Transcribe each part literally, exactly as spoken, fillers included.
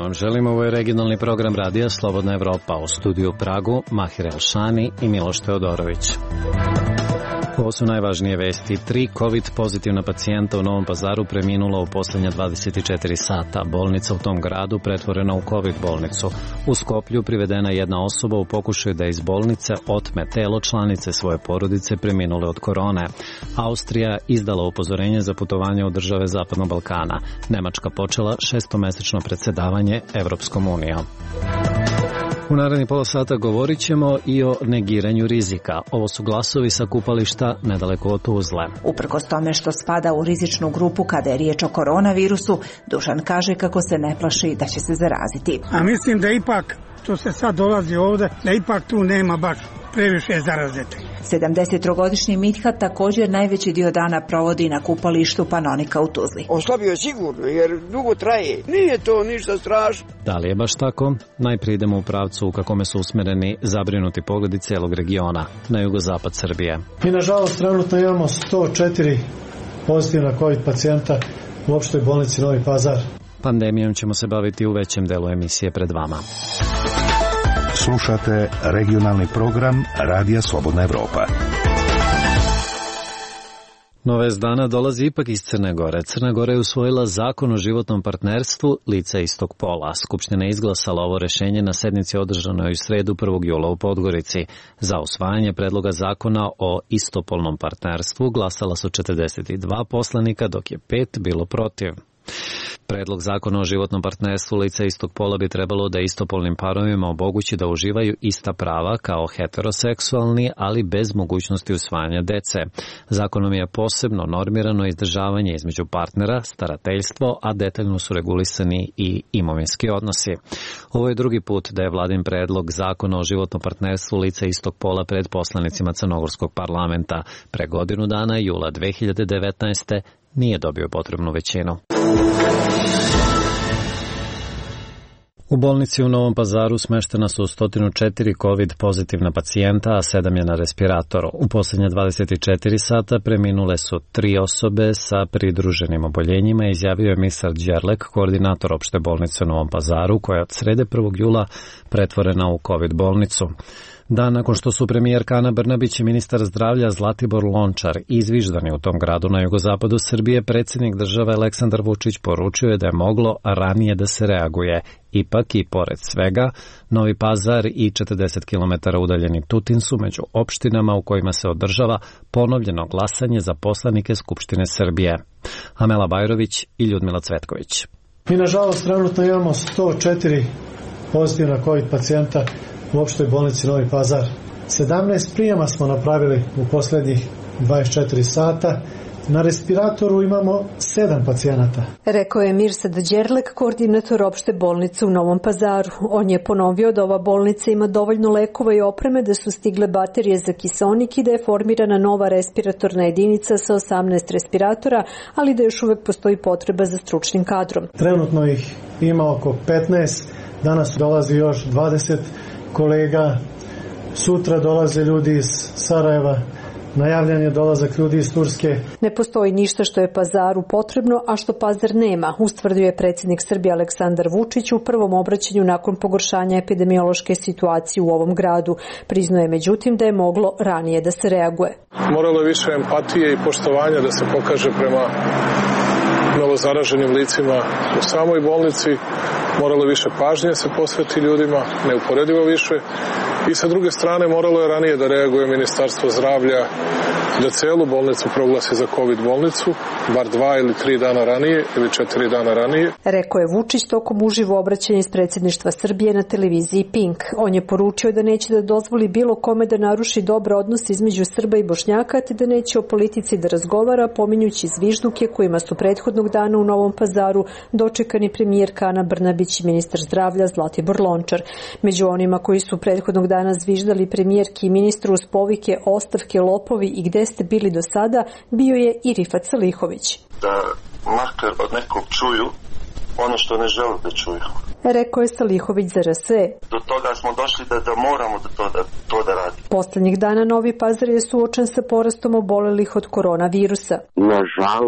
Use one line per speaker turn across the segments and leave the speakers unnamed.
vam želim. Ovo je regionalni program radija Slobodna Evropa. U studiju u Pragu Mahir Elšani i Miloš Teodorović. Ovo su najvažnije vesti. Tri COVID pozitivna pacijenta u Novom Pazaru preminula u posljednja dvadeset četiri sata. Bolnica u tom gradu pretvorena u COVID bolnicu. U Skoplju privedena jedna osoba u pokušaju da iz bolnice otme telo članice svoje porodice preminule od korone. Austrija izdala upozorenje za putovanje u države Zapadnog Balkana. Nemačka počela šestomesečno predsjedavanje Evropskom unijom. U naredni pola sata govorit ćemo i o negiranju rizika. Ovo su glasovi sa kupališta nedaleko od Tuzle.
Uprkos tome što spada u rizičnu grupu kada je riječ o koronavirusu, Dušan kaže kako se ne plaši da će se zaraziti.
A mislim da ipak, što se sad dolazi ovdje, da ipak tu nema baš previše zarazete.
sedamdesettrogodišnji Mithat također najveći dio dana provodi na kupalištu Panonika u Tuzli.
Oslabio je sigurno jer dugo traje. Nije to ništa strašno.
Da li je baš tako? Najprije idemo u pravcu u kakome su usmjereni zabrinuti pogledi cijelog regiona, na jugozapad Srbije.
Mi nažalost trenutno imamo sto četiri pozitivna COVID pacijenta u opštoj bolnici Novi Pazar.
Pandemijom ćemo se baviti u većem delu emisije pred vama.
Slušate regionalni program Radija Slobodna Evropa.
Nova vest dana dolazi ipak iz Crne Gore. Crna Gora je usvojila zakon o životnom partnerstvu lica istog pola. Skupština je izglasala ovo rješenje na sednici održanoj u sredu prvog jula u Podgorici. Za usvajanje predloga zakona o istopolnom partnerstvu glasala su četrdeset dva poslanika, dok je pet bilo protiv. Predlog zakona o životnom partnerstvu lica istog pola bi trebalo da istopolnim parovima omogući da uživaju ista prava kao heteroseksualni, ali bez mogućnosti usvajanja dece. Zakonom je posebno normirano izdržavanje između partnera, starateljstvo, a detaljno su regulisani i imovinski odnosi. Ovo je drugi put da je vladin predlog zakona o životnom partnerstvu lica istog pola pred poslanicima Crnogorskog parlamenta. Pre godinu dana, jula dve hiljade devetnaeste. nije dobio potrebnu većinu. U bolnici u Novom Pazaru smeštena su sto četiri COVID pozitivna pacijenta, a sedam je na respiratoru. U posljednje dvadeset četiri sata preminule su tri osobe sa pridruženim oboljenjima, izjavio je Misar Đerlek, koordinator opšte bolnice u Novom Pazaru, koja je od srede prvog jula pretvorena u COVID bolnicu. Dan nakon što su premijerka Ana Brnabić i ministar zdravlja Zlatibor Lončar izviždani u tom gradu na jugozapadu Srbije, predsjednik države Aleksandar Vučić poručio je da je moglo ranije da se reaguje. Ipak i pored svega, Novi Pazar i četrdeset kilometara udaljeni Tutin su među opštinama u kojima se održava ponovljeno glasanje za poslanike Skupštine Srbije. Amela Bajrović i Ljudmila Cvetković.
Mi nažalost trenutno imamo sto četiri pozitivna COVID pacijenta u opštoj bolnici Novi Pazar. sedamnaest prijema smo napravili u posljednjih dvadeset četiri sata. Na respiratoru imamo sedam pacijenata.
Rekao je Mirsad Đerlek, koordinator opšte bolnice u Novom Pazaru. On je ponovio da ova bolnica ima dovoljno lekova i opreme, da su stigle baterije za kiseonik i da je formirana nova respiratorna jedinica sa osamnaest respiratora, ali da još uvek postoji potreba za stručnim kadrom.
Trenutno ih ima oko petnaest, danas dolazi još dvadeset kolega, sutra dolaze ljudi iz Sarajeva, najavljen je dolazak ljudi iz Turske.
Ne postoji ništa što je Pazaru potrebno, a što Pazar nema, ustvrdio je predsjednik Srbije Aleksandar Vučić u prvom obraćanju nakon pogoršanja epidemiološke situacije u ovom gradu. Priznao je međutim da je moglo ranije da se reaguje.
Moralo je više empatije i poštovanja da se pokaže prema novozaraženim licima u samoj bolnici, moralo više pažnje se posveti ljudima, neuporedivo više. I sa druge strane moralo je ranije da reaguje Ministarstvo zdravlja, da celu bolnicu proglasi za COVID bolnicu, bar dva ili tri dana ranije ili četiri dana ranije.
Rekao je Vučić tokom uživo obraćanja iz predsjedništva Srbije na televiziji Pink. On je poručio da neće da dozvoli bilo kome da naruši dobar odnos između Srba i Bošnjaka, te da neće o politici da razgovara, pominjući zvižduke kojima su prethodnog dana u Novom Pazaru dočekani premijerka Ana Brnabić i ministar zdravlja Zlatibor Lončar. Među onima koji su prethodnog dana zviždali premijerki i ministru uz povike ostavke, lopovi i gde ste bili do sada, bio je i Rifat Salihović.
Da makar od nekog čuju ono što ne žele da čuju.
Rekao je Salihović za R S E.
Do toga smo došli da, da moramo da to, da, to da radimo.
Poslednjih dana Novi Pazar je suočen sa porastom obolelih od koronavirusa.
Nažalost,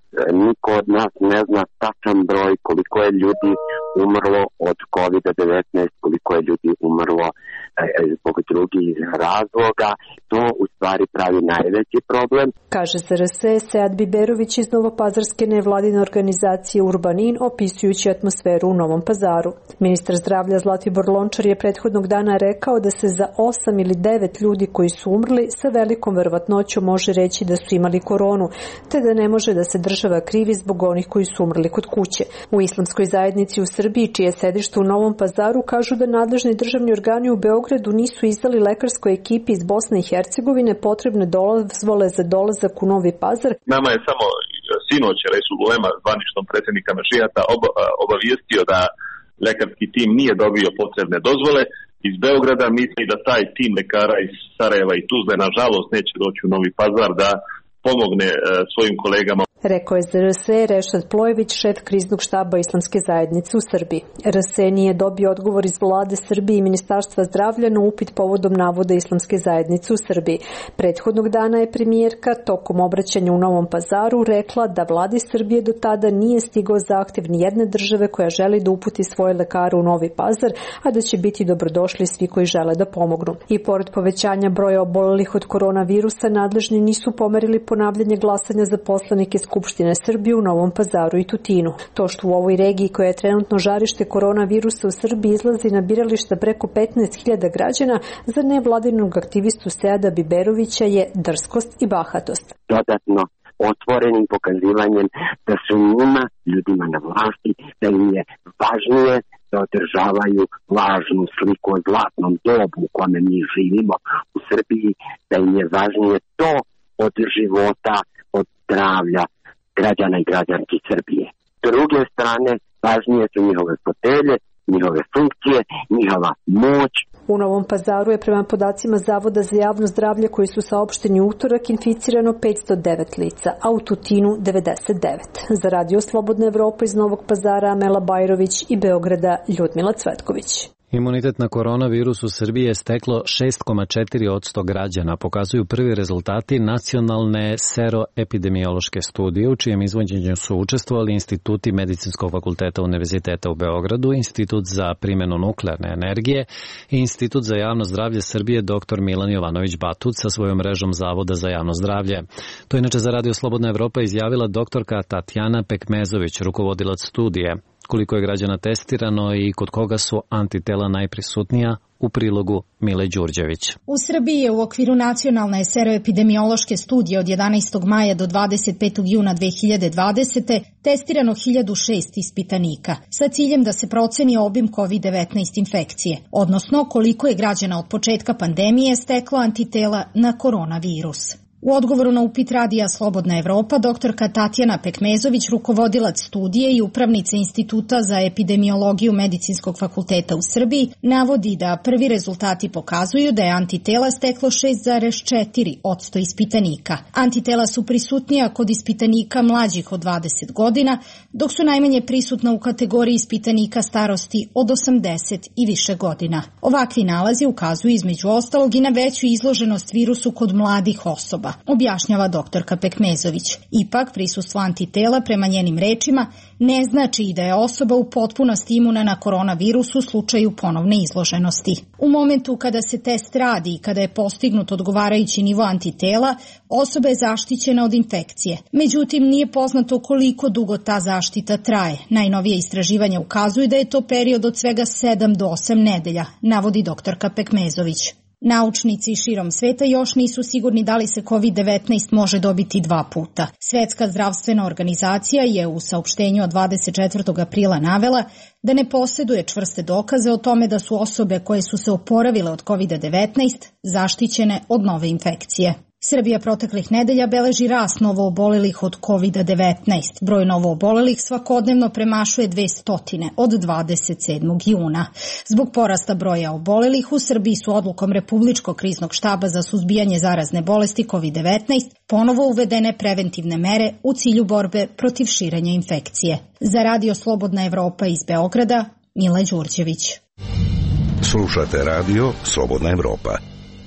niko od nas ne zna tačan broj koliko je ljudi umrlo od kovid devetnaest, koliko je ljudi umrlo zbog drugih razloga. To u stvari pravi najveći problem.
Kaže za R S E Sead Biberović iz Novopazarske nevladine organizacije Urbanin, opisujući atmosferu u Novom Pazaru. Ministar zdravlja Zlatibor Lončar je prethodnog dana rekao da se za osam ili devet ljudi koji su umrli sa velikom verovatnoćom može reći da su imali koronu, te da ne može da se država krivi zbog onih koji su umrli kod kuće. U islamskoj zajednici u Srbiji, čije sedište u Novom Pazaru, kažu da nadležni državni organi u Beogradu nisu izdali lekarskoj ekipi iz Bosne i Hercegovine potrebne dozvole za dolazak u Novi Pazar.
Nama je samo sinoć Resul Ulema, zvaničnom predsjednika Mešijata, obavijestio da lekarski tim nije dobio potrebne dozvole iz Beograda. Misli da taj tim lekara iz Sarajeva i Tuzle nažalost neće doći u Novi Pazar da pomogne e, svojim kolegama.
Rekao je za R S E Rešad Plojević, šef kriznog štaba Islamske zajednice u Srbiji. R S E nije dobio odgovor iz vlade Srbije i Ministarstva zdravlja na upit povodom navoda Islamske zajednice u Srbiji. Prethodnog dana je premijerka tokom obraćanja u Novom Pazaru rekla da vladi Srbije do tada nije stigao zahtev ni jedne države koja želi da uputi svoje lekare u Novi Pazar, a da će biti dobrodošli svi koji žele da pomognu. I pored povećanja broja obolelih od koronavirusa, nadležni nisu pomerili ponavljanje glasanja za poslanike Skupštine Srbije u Novom Pazaru i Tutinu. To što u ovoj regiji koja je trenutno žarište koronavirusa u Srbiji izlazi na birališta preko petnaest hiljada građana, za nevladinog aktivistu Seada Biberovića je drskost i bahatost.
Dodatno otvorenim pokazivanjem da su njima, ljudima na vlasti, da im je važnije da održavaju lažnu sliku o zlatnom dobu u kome mi živimo u Srbiji, da im je važnije to od života, od zdravlja građana i građanki Srbije. S druge strane, važnije su njihove fotelje, njihove funkcije, njihova moć.
U Novom Pazaru je prema podacima Zavoda za javno zdravlje koji su saopšteni u utorak inficirano petsto devet lica, a u Tutinu devedeset devet. Za Radio Slobodna Evropa iz Novog Pazara Amela Bajrović i Beograda Ljudmila Cvetković.
Imunitet na koronavirus u Srbiji je steklo šest zarez četiri posto građana, pokazuju prvi rezultati nacionalne seroepidemiološke studije, u čijem izvođenju su učestvovali instituti Medicinskog fakulteta Univerziteta u Beogradu, Institut za primjenu nuklearne energije i Institut za javno zdravlje Srbije dr Milan Jovanović Batut sa svojom mrežom Zavoda za javno zdravlje. To je inače za Radio Slobodna Evropa izjavila doktorka Tatjana Pekmezović, rukovodilac studije. Koliko je građana testirano i kod koga su antitela najprisutnija, u prilogu Mile Đurđević.
U Srbiji je u okviru nacionalne seroepidemiološke studije od jedanaestog maja do dvadeset petog juna dve hiljade dvadesete. testirano hiljadu šest ispitanika sa ciljem da se proceni obim kovid devetnaest infekcije, odnosno koliko je građana od početka pandemije steklo antitela na koronavirus. U odgovoru na upit Radija Slobodna Evropa, doktorka Tatjana Pekmezović, rukovodilac studije i upravnica Instituta za epidemiologiju Medicinskog fakulteta u Srbiji, navodi da prvi rezultati pokazuju da je antitela steklo šest zarez četiri posto ispitanika. Antitela su prisutnija kod ispitanika mlađih od dvadeset godina, dok su najmanje prisutna u kategoriji ispitanika starosti od osamdeset i više godina. Ovakvi nalazi ukazuju između ostalog i na veću izloženost virusu kod mladih osoba, objašnjava doktorka Pekmezović. Ipak, prisustvo antitela, prema njenim rečima, ne znači i da je osoba u potpunosti imuna na koronavirus u slučaju ponovne izloženosti. U momentu kada se test radi i kada je postignut odgovarajući nivo antitela, osoba je zaštićena od infekcije. Međutim, nije poznato koliko dugo ta zaštita traje. Najnovije istraživanja ukazuju da je to period od svega sedam do osam nedelja, navodi doktorka Pekmezović. Naučnici širom sveta još nisu sigurni da li se kovid devetnaest može dobiti dva puta. Svetska zdravstvena organizacija je u saopštenju od dvadeset četvrtog aprila navela da ne posjeduje čvrste dokaze o tome da su osobe koje su se oporavile od kovid devetnaest zaštićene od nove infekcije. Srbija proteklih nedelja beleži rast novoobolelih od kovid devetnaest. Broj novoobolelih svakodnevno premašuje dvesta od dvadeset sedmog juna. Zbog porasta broja obolelih u Srbiji su odlukom Republičkog kriznog štaba za suzbijanje zarazne bolesti kovid devetnaest ponovo uvedene preventivne mere u cilju borbe protiv širenja infekcije. Za Radio Slobodna Evropa iz Beograda, Mila Đurđević.
Slušate Radio Slobodna Evropa.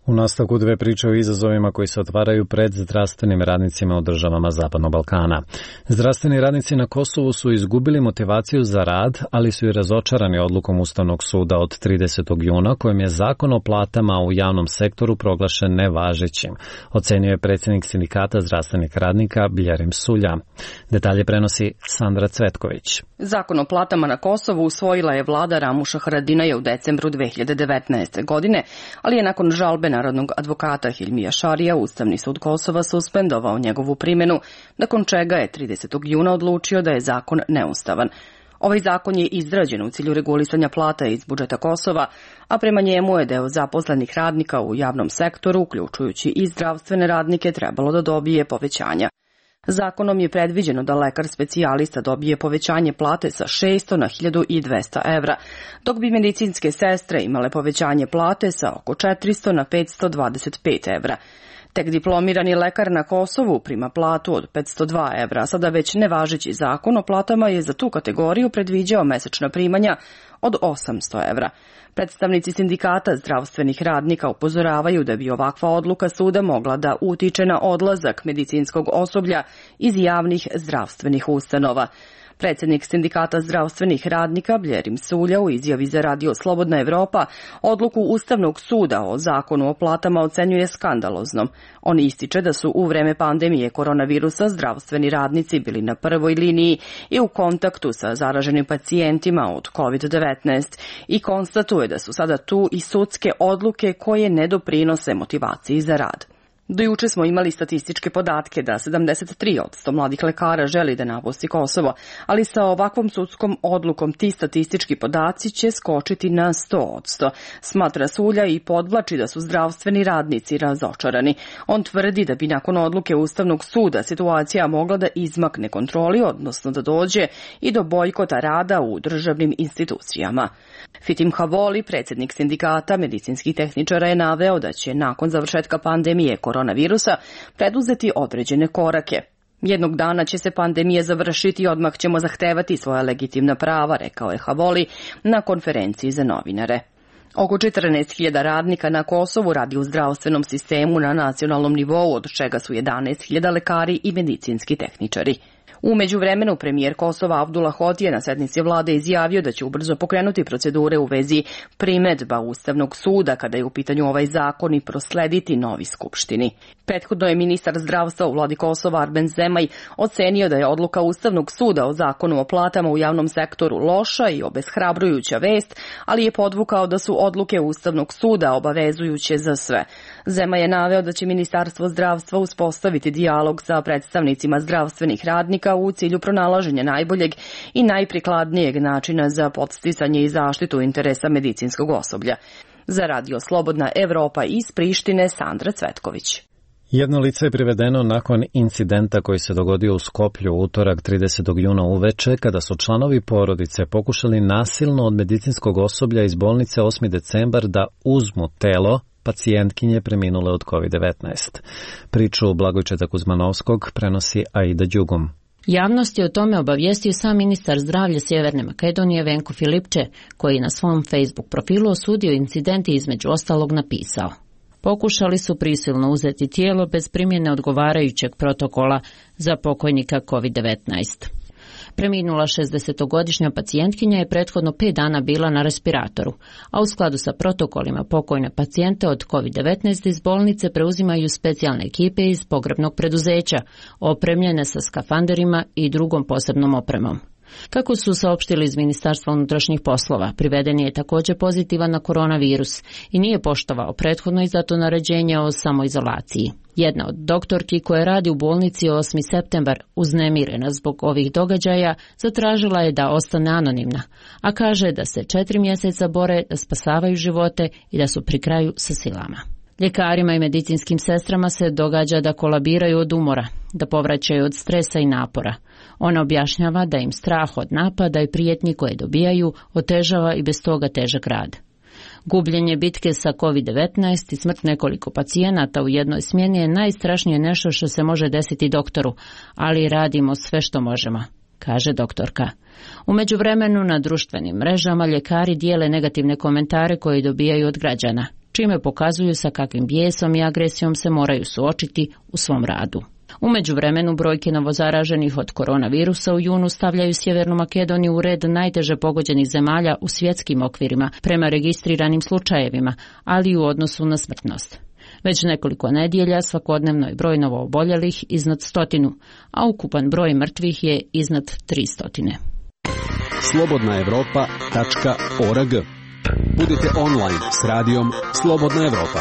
U nastavku dve priče o izazovima koji se otvaraju pred zdravstvenim radnicima u državama Zapadnog Balkana. Zdravstveni radnici na Kosovu su izgubili motivaciju za rad, ali su i razočarani odlukom Ustavnog suda od tridesetog juna, kojim je zakon o platama u javnom sektoru proglašen nevažećim, ocenio je predsjednik sindikata zdravstvenih radnika Bljerim Sulja. Detalje prenosi Sandra Cvetković.
Zakon o platama na Kosovu usvojila je vlada Ramuša Haradinaja u decembru dve hiljade devetnaeste. godine, ali je nakon žalbe narodnog advokata Hilmija Šarija Ustavni sud Kosova suspendovao njegovu primjenu, nakon čega je tridesetog juna odlučio da je zakon neustavan. Ovaj zakon je izrađen u cilju regulisanja plata iz budžeta Kosova, a prema njemu je deo zaposlenih radnika u javnom sektoru, uključujući i zdravstvene radnike, trebalo da dobije povećanja. Zakonom je predviđeno da lekar specijalista dobije povećanje plate sa šesto na hiljadu dvesta evra, dok bi medicinske sestre imale povećanje plate sa oko četiristo na petsto dvadeset pet evra. Tek diplomirani lekar na Kosovu prima platu od petsto dva evra, sada već nevažeći zakon o platama je za tu kategoriju predviđao mesečna primanja od osamsto evra. Predstavnici sindikata zdravstvenih radnika upozoravaju da bi ovakva odluka suda mogla da utiče na odlazak medicinskog osoblja iz javnih zdravstvenih ustanova. Predsjednik sindikata zdravstvenih radnika Bljerim Sulja u izjavi za radio Slobodna Evropa odluku Ustavnog suda o zakonu o platama ocenjuje skandaloznom. On ističe da su u vreme pandemije koronavirusa zdravstveni radnici bili na prvoj liniji i u kontaktu sa zaraženim pacijentima od kovid devetnaest i konstatuje da su sada tu i sudske odluke koje ne doprinose motivaciji za rad. Do juče smo imali statističke podatke da sedamdeset tri posto mladih lekara želi da napusti Kosovo, ali sa ovakvom sudskom odlukom ti statistički podaci će skočiti na sto posto. Smatra Sulja i podvlači da su zdravstveni radnici razočarani. On tvrdi da bi nakon odluke Ustavnog suda situacija mogla da izmakne kontroli, odnosno da dođe i do bojkota rada u državnim institucijama. Fitim Havoli, predsjednik sindikata medicinskih tehničara, je naveo da će nakon završetka pandemije koronavirusa preduzeti određene korake. Jednog dana će se pandemija završiti i odmah ćemo zahtevati svoja legitimna prava, rekao je Havoli na konferenciji za novinare. Oko četrnaest hiljada radnika na Kosovu radi u zdravstvenom sistemu na nacionalnom nivou, od čega su jedanaest hiljada lekari i medicinski tehničari. U međuvremenu premijer Kosova Abdullah Hoti je na sednici vlade izjavio da će ubrzo pokrenuti procedure u vezi primedba Ustavnog suda kada je u pitanju ovaj zakon i proslediti novi skupštini. Prethodno je ministar zdravstva u vladi Kosova Arben Zemaj ocenio da je odluka Ustavnog suda o zakonu o platama u javnom sektoru loša i obeshrabrujuća vest, ali je podvukao da su odluke Ustavnog suda obavezujuće za sve. Zemaj je naveo da će Ministarstvo zdravstva uspostaviti dijalog sa predstavnicima zdravstvenih radnika u cilju pronalaženja najboljeg i najprikladnijeg načina za podsticanje i zaštitu interesa medicinskog osoblja. Za radio Slobodna Evropa iz Prištine, Sandra Cvetković.
Jedno lice je privedeno nakon incidenta koji se dogodio u Skoplju u utorak tridesetog juna uveče, kada su članovi porodice pokušali nasilno od medicinskog osoblja iz bolnice osmi decembar da uzmu telo pacijentkinje preminule od kovid devetnaest. Priču Blagojčeta Kuzmanovskog prenosi Aida Đugum.
Javnost je o tome obavijestio sam ministar zdravlja Sjeverne Makedonije Venko Filipče, koji na svom Facebook profilu osudio incident i između ostalog napisao: pokušali su prisilno uzeti tijelo bez primjene odgovarajućeg protokola za pokojnika kovid devetnaest. Preminula šezdesetogodišnja pacijentkinja je prethodno pet dana bila na respiratoru, a u skladu sa protokolima pokojne pacijente od kovid devetnaest iz bolnice preuzimaju specijalne ekipe iz pogrebnog preduzeća, opremljene sa skafanderima i drugom posebnom opremom. Kako su saopštili iz Ministarstva unutrašnjih poslova, priveden je također pozitivan na koronavirus i nije poštovao prethodno izdato naređenje o samoizolaciji. Jedna od doktorki koja radi u bolnici osmi septembar, uznemirena zbog ovih događaja, zatražila je da ostane anonimna, a kaže da se četiri mjeseca bore da spasavaju živote i da su pri kraju sa silama. Ljekarima i medicinskim sestrama se događa da kolabiraju od umora, da povraćaju od stresa i napora. Ona objašnjava da im strah od napada i prijetnji koje dobijaju otežava i bez toga težak rad. Gubljenje bitke sa kovid devetnaest i smrt nekoliko pacijenata u jednoj smjeni je najstrašnije nešto što se može desiti doktoru, ali radimo sve što možemo, kaže doktorka. U međuvremenu na društvenim mrežama ljekari dijele negativne komentare koje dobijaju od građana. čime pokazuju sa kakvim bijesom i agresijom se moraju suočiti u svom radu. U međuvremenu brojke novozaraženih od koronavirusa u junu stavljaju Sjevernu Makedoniju u red najteže pogođenih zemalja u svjetskim okvirima prema registriranim slučajevima, ali i u odnosu na smrtnost. Već nekoliko nedjelja svakodnevno je broj novooboljelih iznad stotinu, a ukupan broj mrtvih je iznad tristotine.
slobodna evropa tačka org. Budite online s radijom Slobodna Evropa.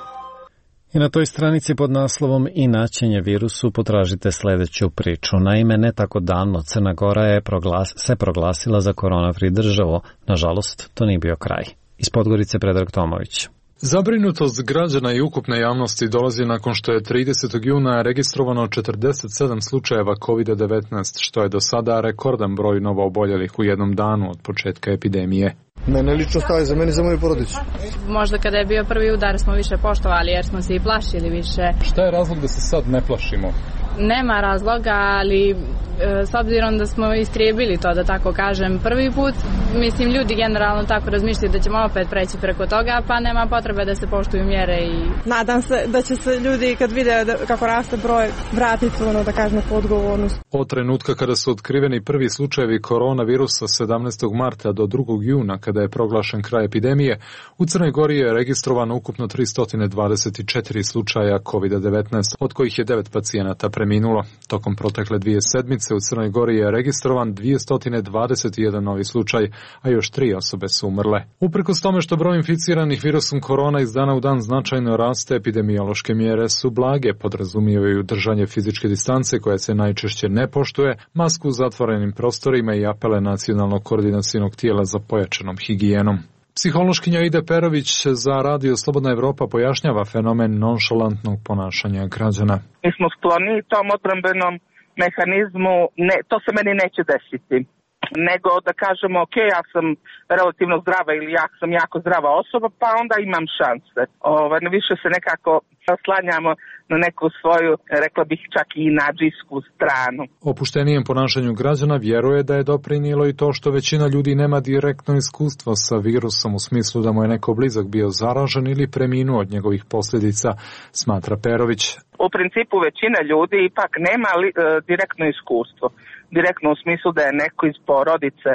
I na toj stranici pod naslovom Inaćenje virusu potražite sljedeću priču. Naime, ne tako davno Crna Gora je proglas, se proglasila za korona-free državu. Nažalost, to nije bio kraj. Iz Podgorice Predrag Tomović.
Zabrinutost građana i ukupne javnosti dolazi nakon što je tridesetog juna registrovano četrdeset sedam slučajeva kovid devetnaest, što je do sada rekordan broj novooboljelih u jednom danu od početka epidemije.
Mene lično staje za mene i za moju porodicu.
Možda kada je bio prvi udar smo više poštovali jer smo se i plašili više.
Šta je razlog da se sad ne plašimo?
Nema razloga, ali e, s obzirom da smo istrijebili to, da tako kažem, prvi put, mislim ljudi generalno tako razmišljaju da ćemo opet preći preko toga, pa nema potrebe da se poštuju mjere i...
Nadam se da će se ljudi kad vide da, kako raste broj vratiti ono da kažemo po odgovornost.
Od trenutka kada su otkriveni prvi slučajevi koronavirusa sedamnaestog marta do drugog juna kada je proglašen kraj epidemije, u Crnoj Gori je registrovano ukupno tristo dvadeset četiri slučaja kovid devetnaest, od kojih je devet pacijenata preminulo. Tokom protekle dvije sedmice u Crnoj Gori je registrovan dvjesto dvadeset jedan novi slučaj, a još tri osobe su umrle. Uprkos tome što broj inficiranih virusom korona iz dana u dan značajno raste, epidemiološke mjere su blage, podrazumijevaju držanje fizičke distance koja se najčešće ne poštuje, masku u zatvorenim prostorima i apele nacionalnog koordinacionog tijela za pojačanom higijenom. Psihološkinja Ida Perović za Radio Slobodna Evropa pojašnjava fenomen nonšalantnog ponašanja građana.
Mi smo skloni tom odbrambenom mehanizmu, ne, to se meni neće desiti, nego da kažemo ok, ja sam relativno zdrava ili ja sam jako zdrava osoba, pa onda imam šanse. Ovaj, više se nekako oslanjamo na neku svoju, rekla bih čak i nadžijsku stranu.
Opuštenijem ponašanju građana vjeruje da je doprinijelo i to što većina ljudi nema direktno iskustvo sa virusom u smislu da mu je neko blizak bio zaražen ili preminuo od njegovih posljedica, smatra Perović.
U principu većina ljudi ipak nema li, e, direktno iskustvo. Direktno u smislu da je neko iz porodice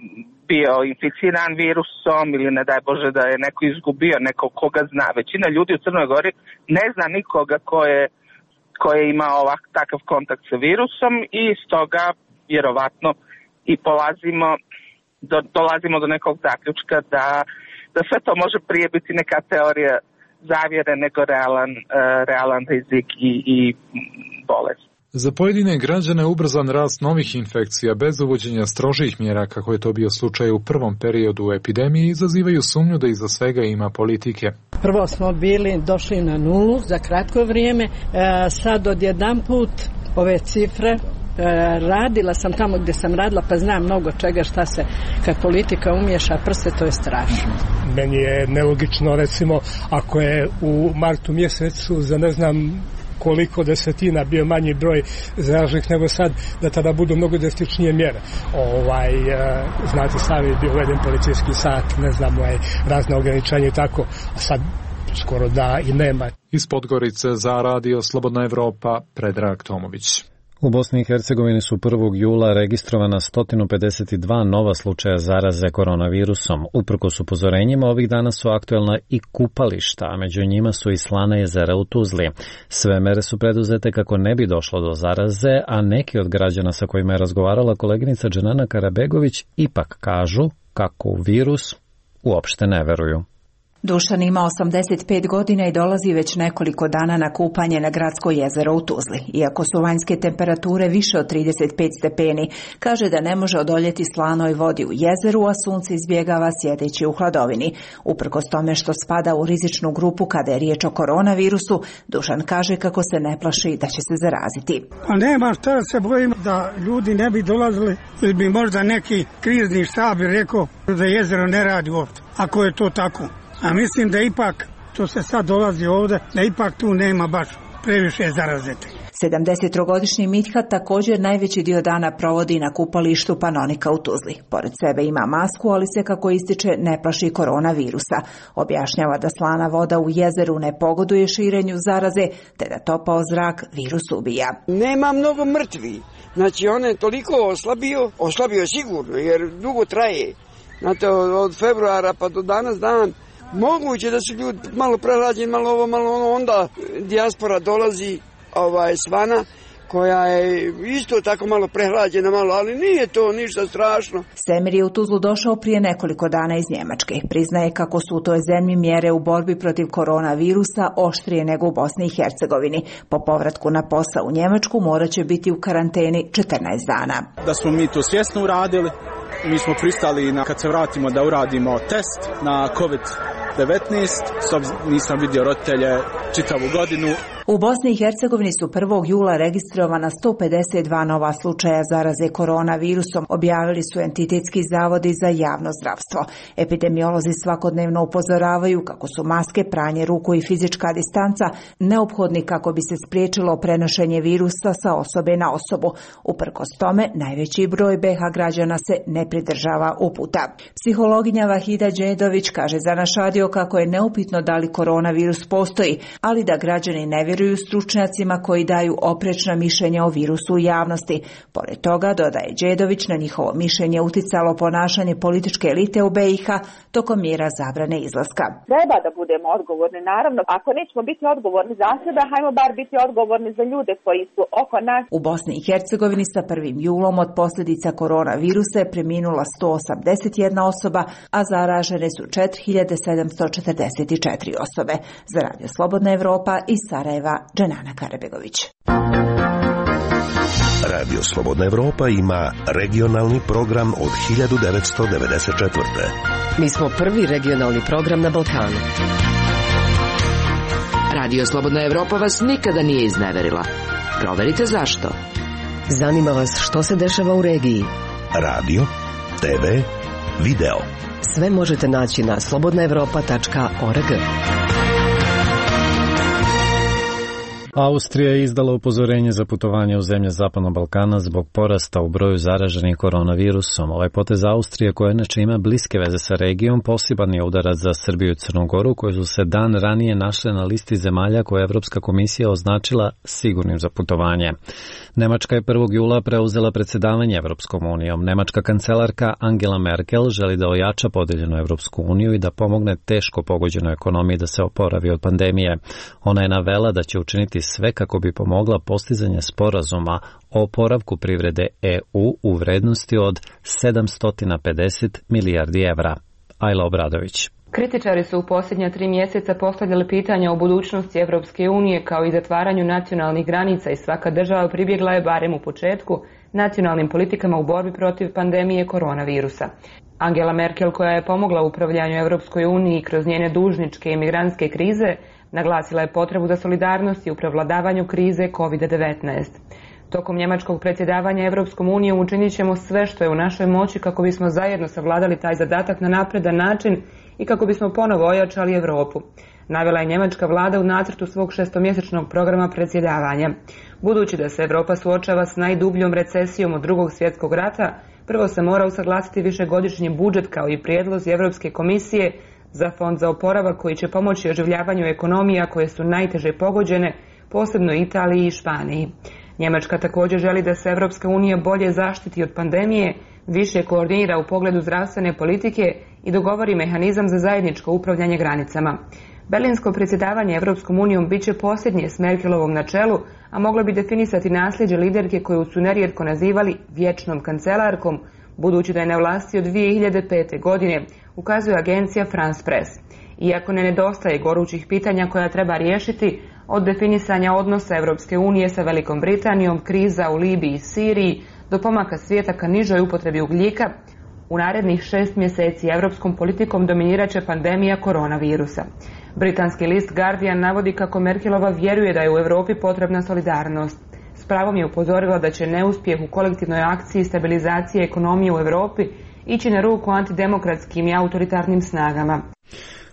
bio inficiran virusom ili ne daj Bože da je neko izgubio nekog koga zna. Većina ljudi u Crnoj Gori ne zna nikoga ko je, ko je imao ovak, takav kontakt sa virusom i stoga vjerovatno i polazimo, do, dolazimo do nekog zaključka da, da sve to može prije biti neka teorija zavjere nego realan, uh, realan rizik i, i bolest.
Za pojedine građane ubrzan rast novih infekcija bez uvođenja strožih mjera, kako je to bio slučaj u prvom periodu epidemije, izazivaju sumnju da iza svega ima politike.
Prvo smo bili došli na nulu za kratko vrijeme, e, sad odjedanput ove cifre, e, radila sam tamo gdje sam radila pa znam mnogo čega šta se, kad politika umješa prste, to je strašno.
Meni je nelogično recimo ako je u martu mjesecu za ne znam koliko desetina bio manji broj zaraženih nego sad, da tada budu mnogo drastičnije mjere. Ovaj, znate, sami je bio uveden policijski sat, ne znam, ovaj, razne ograničenja i tako, a sad skoro da i nema.
Iz Podgorice za Radio Slobodna Evropa, Predrag Tomović.
U Bosni i Hercegovini su prvog jula registrovana sto pedeset dva nova slučaja zaraze koronavirusom. Uprkos upozorenjima, ovih dana su aktuelna i kupališta, a među njima su i slana jezera u Tuzli. Sve mere su preduzete kako ne bi došlo do zaraze, a neki od građana sa kojima je razgovarala koleginica Dženana Karabegović ipak kažu kako u virus uopšte ne veruju.
Dušan ima osamdeset pet godina i dolazi već nekoliko dana na kupanje na Gradsko jezero u Tuzli. Iako su vanjske temperature više od trideset pet stepeni, kaže da ne može odoljeti slanoj vodi u jezeru, a sunce izbjegava sjedeći u hladovini. Uprkos tome što spada u rizičnu grupu kada je riječ o koronavirusu, Dušan kaže kako se ne plaši da će se zaraziti.
Pa nema šta se bojim da ljudi ne bi dolazili ili bi možda neki krizni štab rekao da jezero ne radi uopće, ako je to tako. A mislim da ipak, to se sad dolazi ovdje, da ipak tu nema baš previše zarazete.
sedamdesettrogodišnji Mithat također najveći dio dana provodi na kupalištu Panonika u Tuzli. Pored sebe ima masku, ali se, kako ističe, ne plaši koronavirusa. Objašnjava da slana voda u jezeru ne pogoduje širenju zaraze, te da topao zrak virus ubija.
Nema mnogo mrtvi. Znači, on je toliko oslabio, oslabio sigurno, jer dugo traje. Znate, od februara pa do danas dan, moguće da su ljudi malo prerađeni, malo ovo, malo ono, onda dijaspora dolazi ovaj, svana, koja je isto tako malo prehrađena, malo, ali nije to ništa strašno.
Semir je u Tuzlu došao prije nekoliko dana iz Njemačke. Priznaje kako su u toj zemlji mjere u borbi protiv koronavirusa oštrije nego u Bosni i Hercegovini. Po povratku na posao u Njemačku morat će biti u karanteni četrnaest dana.
Da smo mi to svjesno uradili, mi smo pristali na, kad se vratimo, da uradimo test na kovid devetnaest, nisam vidio roditelje čitavu godinu.
U Bosni i Hercegovini su prvog jula registrovana sto pedeset dva nova slučaja zaraze koronavirusom, objavili su entitetski zavodi za javno zdravstvo. Epidemiolozi svakodnevno upozoravaju kako su maske, pranje ruku i fizička distanca neophodni kako bi se spriječilo prenošenje virusa sa osobe na osobu. Uprkos tome, najveći broj B iH građana se ne pridržava uputa. Psihologinja Vahida Đedović kaže za naš radio kako je neupitno da li koronavirus postoji, ali da građani ne vjeruju stručnjacima koji daju oprečna mišljenja o virusu u javnosti. Pored toga, dodaje Đedović, na njihovo mišljenje uticalo ponašanje političke elite u B iH tokom mjera zabrane izlaska.
Treba da budemo odgovorni, naravno. Ako nećemo biti odgovorni za sebe, hajmo bar biti odgovorni za ljude koji su oko nas.
U Bosni i Hercegovini sa prvim julom od posljedica koronavirusa je preminula sto osamdeset jedna osoba, a zaražene su četiri hiljade sedamsto četrdeset četiri osobe. Za Radio Slobodna Evropa iz Sarajeva, Dženana Karabegović.
Radio Slobodna Evropa ima regionalni program od hiljadu devetsto devedeset četvrte.
Mi smo prvi regionalni program na Balkanu. Radio Slobodna Evropa vas nikada nije izneverila. Proverite zašto. Zanima vas što se dešava u regiji.
Radio, te ve, video.
Sve možete naći na slobodna evropa tačka org.
Austrija je izdala upozorenje za putovanje u zemlje Zapadnog Balkana zbog porasta u broju zaraženih koronavirusom. Ovaj potez Austrije, koja inače ima bliske veze sa regijom, poseban je udarac za Srbiju i Crnu Goru, koje su se dan ranije našle na listi zemalja koje je Evropska komisija označila sigurnim za putovanje. Nemačka je prvog jula preuzela predsjedavanje Evropskom unijom. Nemačka kancelarka Angela Merkel želi da ojača podeljenu Evropsku uniju i da pomogne teško pogođenoj ekonomiji da se oporavi od pandemije. Ona je navela da će učiniti sve kako bi pomogla postizanje sporazuma o oporavku privrede E U u vrednosti od sedamsto pedeset milijardi evra. Ajla Obradović.
Kritičari su u posljednja tri mjeseca postavljali pitanja o budućnosti Evropske unije kao i zatvaranju nacionalnih granica i svaka država pribjegla je barem u početku nacionalnim politikama u borbi protiv pandemije koronavirusa. Angela Merkel, koja je pomogla upravljanju Evropskoj uniji kroz njene dužničke i migrantske krize, naglasila je potrebu za solidarnosti u prevladavanju krize kovid devetnaest. Tokom njemačkog predsjedavanja Evropskom unijom učinit ćemo sve što je u našoj moći kako bismo zajedno savladali taj zadatak na napredan način i kako bismo ponovo ojačali Europu, navela je njemačka vlada u nacrtu svog šestomjesečnog programa predsjedavanja. Budući da se Europa suočava s najdubljom recesijom od drugog svjetskog rata, prvo se mora usaglasiti višegodišnji budžet kao i prijedlozi Europske komisije za fond za oporavak koji će pomoći oživljavanju ekonomija koje su najteže pogođene, posebno Italiji i Španiji. Njemačka također želi da se Evropska unija bolje zaštiti od pandemije, više koordinira u pogledu zdravstvene politike i dogovori mehanizam za zajedničko upravljanje granicama. Berlinsko predsjedavanje Evropskom unijom bit će posljednje s Merkelovom na čelu, a moglo bi definisati nasljeđe liderke koju su nerijetko nazivali vječnom kancelarkom, budući da je na vlasti od dvije hiljade pete. godine, ukazuje agencija France Press. Iako ne nedostaje gorućih pitanja koja treba riješiti, od definisanja odnosa Evropske unije sa Velikom Britanijom, kriza u Libiji i Siriji, do pomaka svijeta ka nižoj upotrebi ugljika, u narednih šest mjeseci evropskom politikom dominirat će pandemija koronavirusa. Britanski list Guardian navodi kako Merkelova vjeruje da je u Europi potrebna solidarnost. S pravom je upozorila da će neuspjeh u kolektivnoj akciji stabilizacije ekonomije u Europi ići na ruku antidemokratskim i autoritarnim snagama.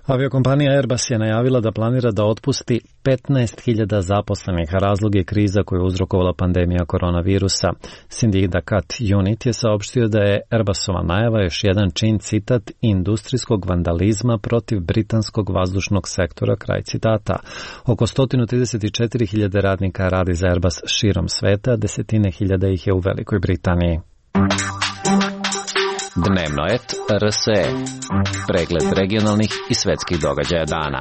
Aviokompanija Airbus je najavila da planira da otpusti petnaest hiljada zaposlenih. Razlog je kriza koju je uzrokovala pandemija koronavirusa. Sindikat Unit je saopštio da je Airbusova najava još jedan čin, citat, industrijskog vandalizma protiv britanskog vazdušnog sektora, kraj citata. Oko sto trideset četiri hiljade radnika radi za Airbus širom sveta, desetine hiljada ih je u Velikoj Britaniji.
Dnevno et R S E. Pregled regionalnih i svetskih događaja dana.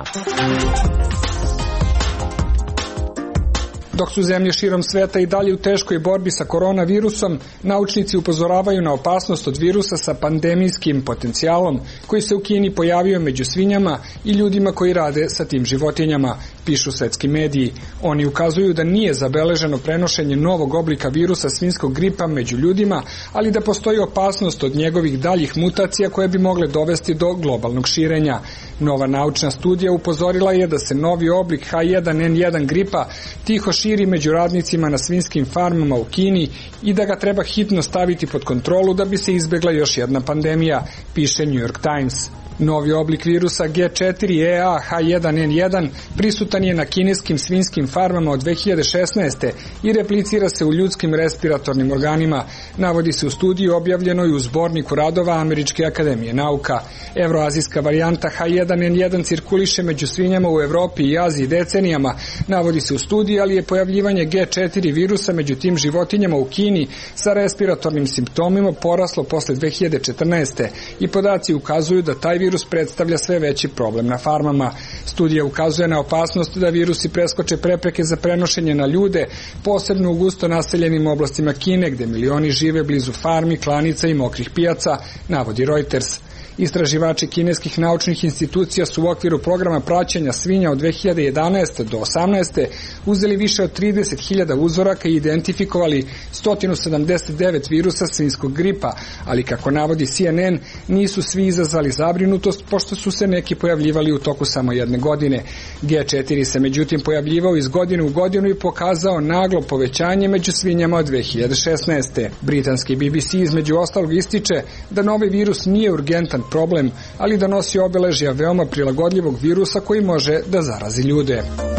Dok su zemlje širom sveta i dalje u teškoj borbi sa koronavirusom, naučnici upozoravaju na opasnost od virusa sa pandemijskim potencijalom koji se u Kini pojavio među svinjama i ljudima koji rade sa tim životinjama, pišu svetski mediji. Oni ukazuju da nije zabeleženo prenošenje novog oblika virusa svinjskog gripa među ljudima, ali da postoji opasnost od njegovih daljih mutacija koje bi mogle dovesti do globalnog širenja. Nova naučna studija upozorila je da se novi oblik H jedan N jedan gripa tiho širi među radnicima na svinjskim farmama u Kini i da ga treba hitno staviti pod kontrolu da bi se izbegla još jedna pandemija, piše New York Times. Novi oblik virusa G četiri E A H jedan N jedan prisutan je na kineskim svinjskim farmama od dve hiljade šesnaeste. i replicira se u ljudskim respiratornim organima, navodi se u studiju objavljenoj u zborniku radova Američke akademije nauka. Evroazijska varijanta H jedan N jedan cirkuliše među svinjama u Evropi i Aziji decenijama, navodi se u studiji, ali je pojavljivanje G četiri virusa među tim životinjama u Kini sa respiratornim simptomima poraslo posle dve hiljade četrnaeste. i podaci ukazuju da taj virus predstavlja sve veći problem na farmama. Studija ukazuje na opasnost da virusi preskoče prepreke za prenošenje na ljude, posebno u gusto naseljenim oblastima Kine, gde milioni žive blizu farmi, klanica i mokrih pijaca, navodi Reuters. Istraživači kineskih naučnih institucija su u okviru programa praćenja svinja od dve hiljade jedanaeste do osamnaeste. uzeli više od trideset hiljada uzoraka i identifikovali sto sedamdeset devet virusa svinjskog gripa, ali kako navodi C N N, nisu svi izazvali zabrinutost, pošto su se neki pojavljivali u toku samo jedne godine. G četiri se međutim pojavljivao iz godine u godinu i pokazao naglo povećanje među svinjama od dve hiljade šesnaeste. Britanski B B C između ostalog ističe da novi virus nije urgentan problem, ali da nosi obeležja veoma prilagodljivog virusa koji može da zarazi ljude.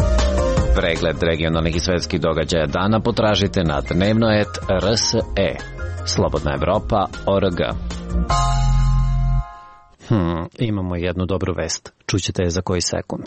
Pregled regionalnih i svetskih događaja dana potražite na dnevno et R S E. Slobodna Evropa O R G.
Hmm, imamo jednu dobru vest. Čućete je za koji sekund.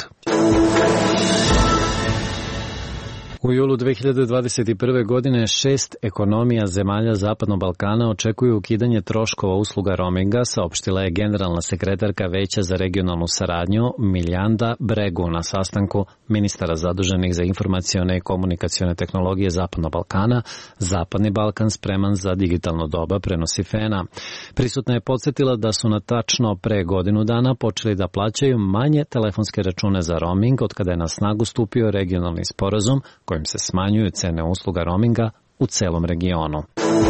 U julu dve hiljade dvadeset prve. godine šest ekonomija zemalja Zapadnog Balkana očekuju ukidanje troškova usluga roaminga, saopštila je generalna sekretarka Veća za regionalnu saradnju Miljanda Bregu na sastanku ministara zaduženih za informacione i komunikacione tehnologije Zapadnog Balkana. Zapadni Balkan spreman za digitalno doba, prenosi F E N A. Prisutna je podsjetila da su na tačno pre godinu dana počeli da plaćaju manje telefonske račune za roaming od kada je na snagu stupio regionalni sporazum kojim se smanjuju cene usluga roaminga u celom regionu.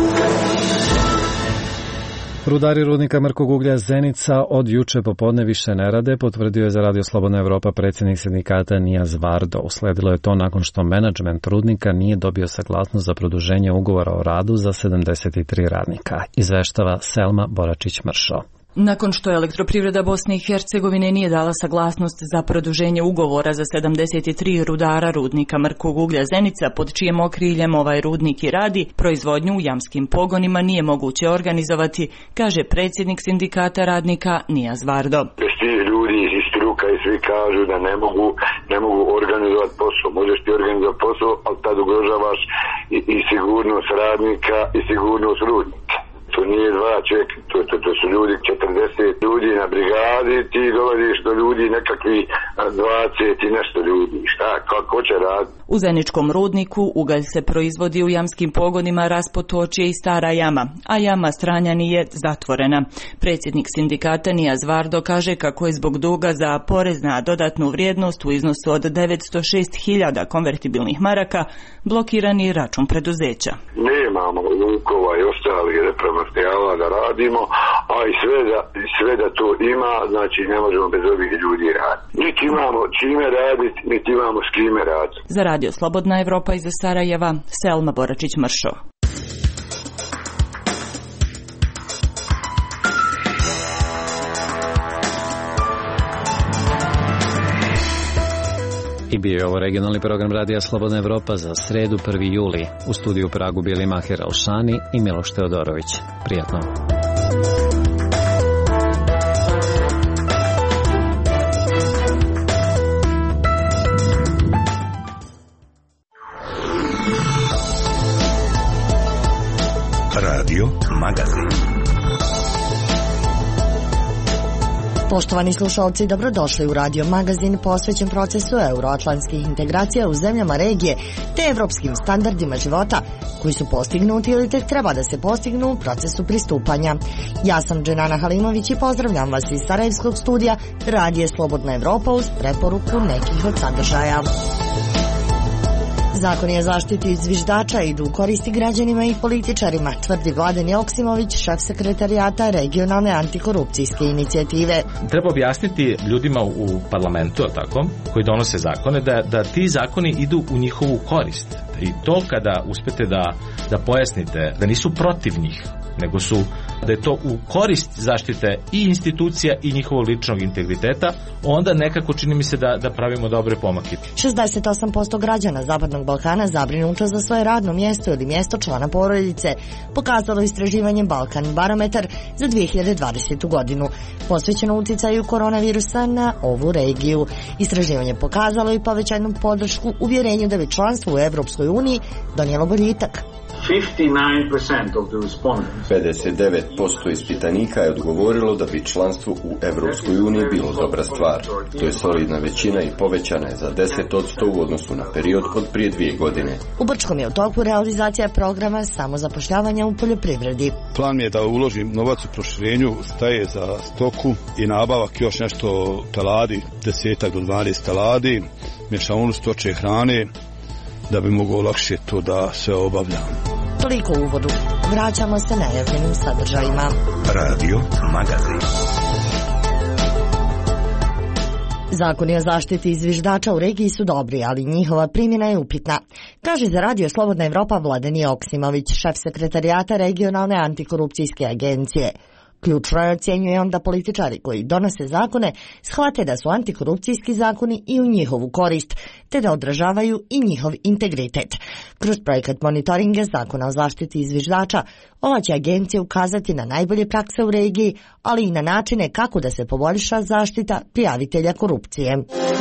Rudari rudnika mrkog uglja Zenica od juče popodne više ne rade, potvrdio je za Radio Slobodna Evropa predsjednik sindikata Nijaz Vardo. Usledilo je to nakon što menadžment rudnika nije dobio saglasnost za produženje ugovora o radu za sedamdeset tri radnika. Izveštava Selma Boračić-Mršo.
Nakon što Elektroprivreda Bosne i Hercegovine nije dala saglasnost za produženje ugovora za sedamdeset tri rudara rudnika mrkog uglja Zenica, pod čijem okriljem ovaj rudnik i radi, proizvodnju u jamskim pogonima nije moguće organizovati, kaže predsjednik sindikata radnika Nijaz Vardo.
Bez tih ljudi iz struka i svi kažu da ne mogu, ne mogu organizovati posao. Možeš ti organizovati posao, ali tad ugrožavaš i, i sigurnost radnika i sigurnost rudnika. To nije dva čovjeka, to, to, to su ljudi, četrdeset ljudi na brigadi, ti dolaziš do ljudi nekakvi dvadeset i nešto ljudi. Šta, kako će raditi?
U Zeničkom rudniku ugalj se proizvodi u jamskim pogonima Raspotočje i Stara jama, a jama Stranjani je zatvorena. Predsjednik sindikata Nijaz Vardo kaže kako je zbog duga za porez na dodatnu vrijednost u iznosu od devetsto šest hiljada konvertibilnih maraka blokirani račun preduzeća.
Nemamo lukova i ostali repromaterijala da radimo, a i sve da, sve da to ima, znači ne možemo bez ovih ljudi raditi. Niti imamo čime raditi, niti imamo s kime raditi.
Za Radio Slobodna Evropa iz Sarajeva, Selma Boračić-Mršo.
I bio je ovo regionalni program Radija Slobodna Evropa za sredu prvi juli. U studiju u Pragu bili Mahir Alšani i Miloš Teodorović. Prijatno.
Radio Magazin.
Poštovani slušalci, dobrodošli u Radio Magazin posvećen procesu euroatlantskih integracija u zemljama regije te evropskim standardima života koji su postignuti ili tek treba da se postignu u procesu pristupanja. Ja sam Dženana Halimović i pozdravljam vas iz Sarajevskog studija Radije Slobodna Evropa uz preporuku nekih od sadržaja. Zakoni o zaštiti zviždača idu u koristi građanima i političarima, tvrdi Vladan Joksimović, šef sekretarijata regionalne antikorupcijske inicijative.
Treba objasniti ljudima u parlamentu, tako, koji donose zakone, da, da ti zakoni idu u njihovu korist. I to kada uspete da, da pojasnite da nisu protiv njih, nego su da je to u korist zaštite i institucija i njihovog ličnog integriteta, onda nekako čini mi se da, da pravimo dobre pomake.
šezdeset osam posto građana Zapadnog Balkana zabrinuto za svoje radno mjesto ili mjesto člana porodice, pokazalo istraživanje Balkan Barometar za dvije hiljade dvadesete. godinu, posvećeno uticaju koronavirusa na ovu regiju. Istraživanje pokazalo i povećanu podršku uvjerenju da bi članstvo u Evropskoj uniji donijelo boljitak.
pedeset devet posto ispitanika je odgovorilo da bi članstvo u Evropskoj uniji bilo dobra stvar. To je solidna većina i povećana je za deset posto u odnosu na period od prije dvije godine.
U Brčkom je u toku realizacija programa samozapošljavanja u poljoprivredi.
Plan mi je da uložim novac u proširenju staje za stoku i nabavak još nešto teladi, desetak do dvanaest teladi, mješavinu stočje hrane, da bi mogao lakše to da se obavljam.
Toliko u uvodu. Vraćamo se najavljenim sadržajima.
Radio Magazin.
Zakoni o zaštiti zviždača u regiji su dobri, ali njihova primjena je upitna, kaže za Radio Slobodna Evropa Vladan Joksimović, šef sekretarijata regionalne antikorupcijske agencije. Ključno je, ocjenjuje on, da političari koji donose zakone shvate da su antikorupcijski zakoni i u njihovu korist, te da odražavaju i njihov integritet. Kroz projekat monitoringa zakona o zaštiti zviždača, ova će agencija ukazati na najbolje prakse u regiji, ali i na načine kako da se poboljša zaštita prijavitelja korupcije.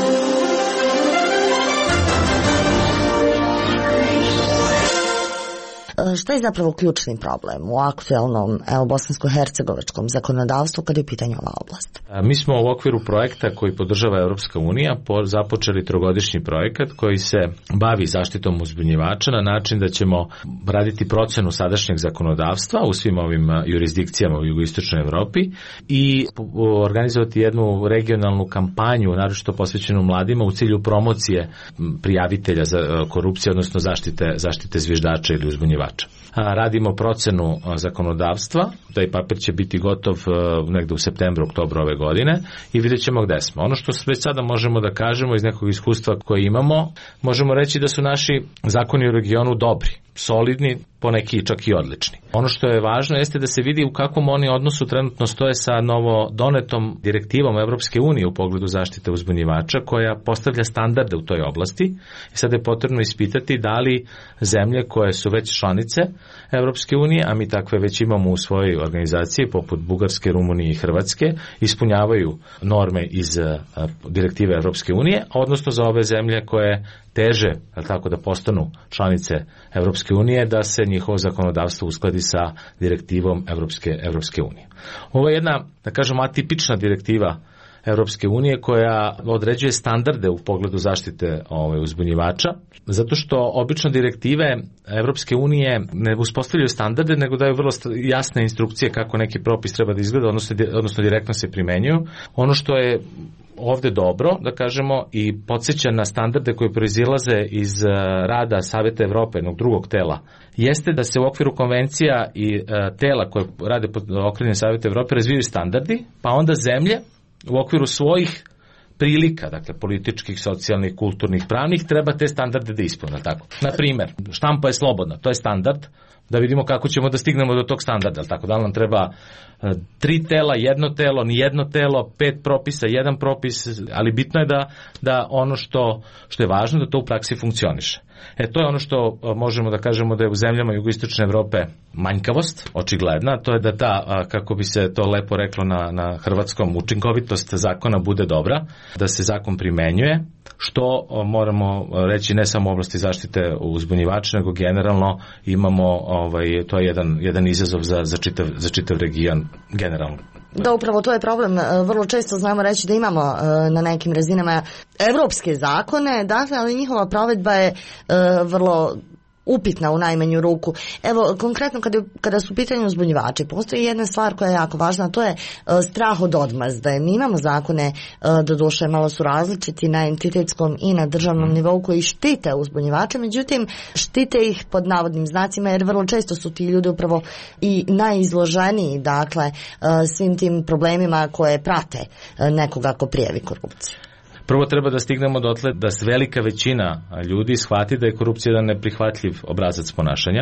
Što je zapravo ključni problem u aktuelnom evo, bosansko-hercegovačkom zakonodavstvu kad je u pitanju ova oblast?
Mi smo u okviru projekta koji podržava Europska unija započeli trogodišnji projekat koji se bavi zaštitom uzbunjivača na način da ćemo raditi procenu sadašnjeg zakonodavstva u svim ovim jurisdikcijama u jugoistočnoj Evropi i organizovati jednu regionalnu kampanju, naročito posvećenu mladima, u cilju promocije prijavitelja za korupciju, odnosno zaštite, zaštite zviždača ili uzbunjivača. Radimo procenu zakonodavstva, taj papir će biti gotov negde u septembru, oktobru ove godine i vidjet ćemo gde smo. Ono što već sada možemo da kažemo iz nekog iskustva koje imamo, možemo reći da su naši zakoni u regionu dobri, solidni, poneki čak i odlični. Ono što je važno jeste da se vidi u kakvom oni odnosu trenutno stoje sa novo donetom direktivom Evropske unije u pogledu zaštite uzbunjivača koja postavlja standarde u toj oblasti. I sada je potrebno ispitati da li zemlje koje su već članice Evropske unije, a mi takve već imamo u svojoj organizaciji poput Bugarske, Rumunije i Hrvatske, ispunjavaju norme iz direktive Evropske unije, odnosno za ove zemlje koje teže, tako da postanu članice Evropske unije, da se njihovo zakonodavstvo uskladi sa direktivom Evropske, Evropske unije. Ovo je jedna, da kažem, atipična direktiva Evropske unije koja određuje standarde u pogledu zaštite ove, uzbunjivača, zato što obično direktive Evropske unije ne uspostavljaju standarde, nego daju vrlo jasne instrukcije kako neki propis treba da izgleda, odnosno, odnosno direktno se primenjuju. Ono što je ovde dobro, da kažemo, i podsjeća na standarde koji proizilaze iz rada Saveta Evrope, jednog drugog tela, jeste da se u okviru konvencija i tela koje rade pod okriljem Saveta Evrope razvijaju standardi, pa onda zemlje u okviru svojih prilika, dakle političkih, socijalnih, kulturnih, pravnih, treba te standarde da ispune, tako. Na primer, štampa je slobodna, to je standard, da vidimo kako ćemo da stignemo do tog standarda, tako da li nam treba tri tela, jedno telo, ni jedno telo, pet propisa, jedan propis, ali bitno je da, da ono što, što je važno, da to u praksi funkcioniše. E, to je ono što možemo da kažemo da je u zemljama jugoistočne Evrope manjkavost, očigledna, to je da ta, kako bi se to lepo reklo na, na hrvatskom, učinkovitost zakona bude dobra, da se zakon primenjuje, što moramo reći ne samo u oblasti zaštite uzbunjivača, nego generalno imamo, ovaj, to je jedan, jedan izazov za, za, čitav, za čitav region generalno.
Da, upravo to je problem. Vrlo često znamo reći da imamo na nekim razinama evropske zakone, dakle, ali njihova provedba je vrlo upitna u najmanju ruku. Evo, konkretno kada, kada su u pitanju uzbunjivači, postoji jedna stvar koja je jako važna, a to je strah od odmazde. Mi imamo zakone, doduše malo su različiti na entitetskom i na državnom nivou koji štite uzbunjivače, međutim štite ih pod navodnim znacima jer vrlo često su ti ljudi upravo i najizloženiji, dakle, svim tim problemima koje prate nekoga ko prijavi korupciju.
Prvo treba da stignemo dotle da velika većina ljudi shvati da je korupcija jedan neprihvatljiv obrazac ponašanja.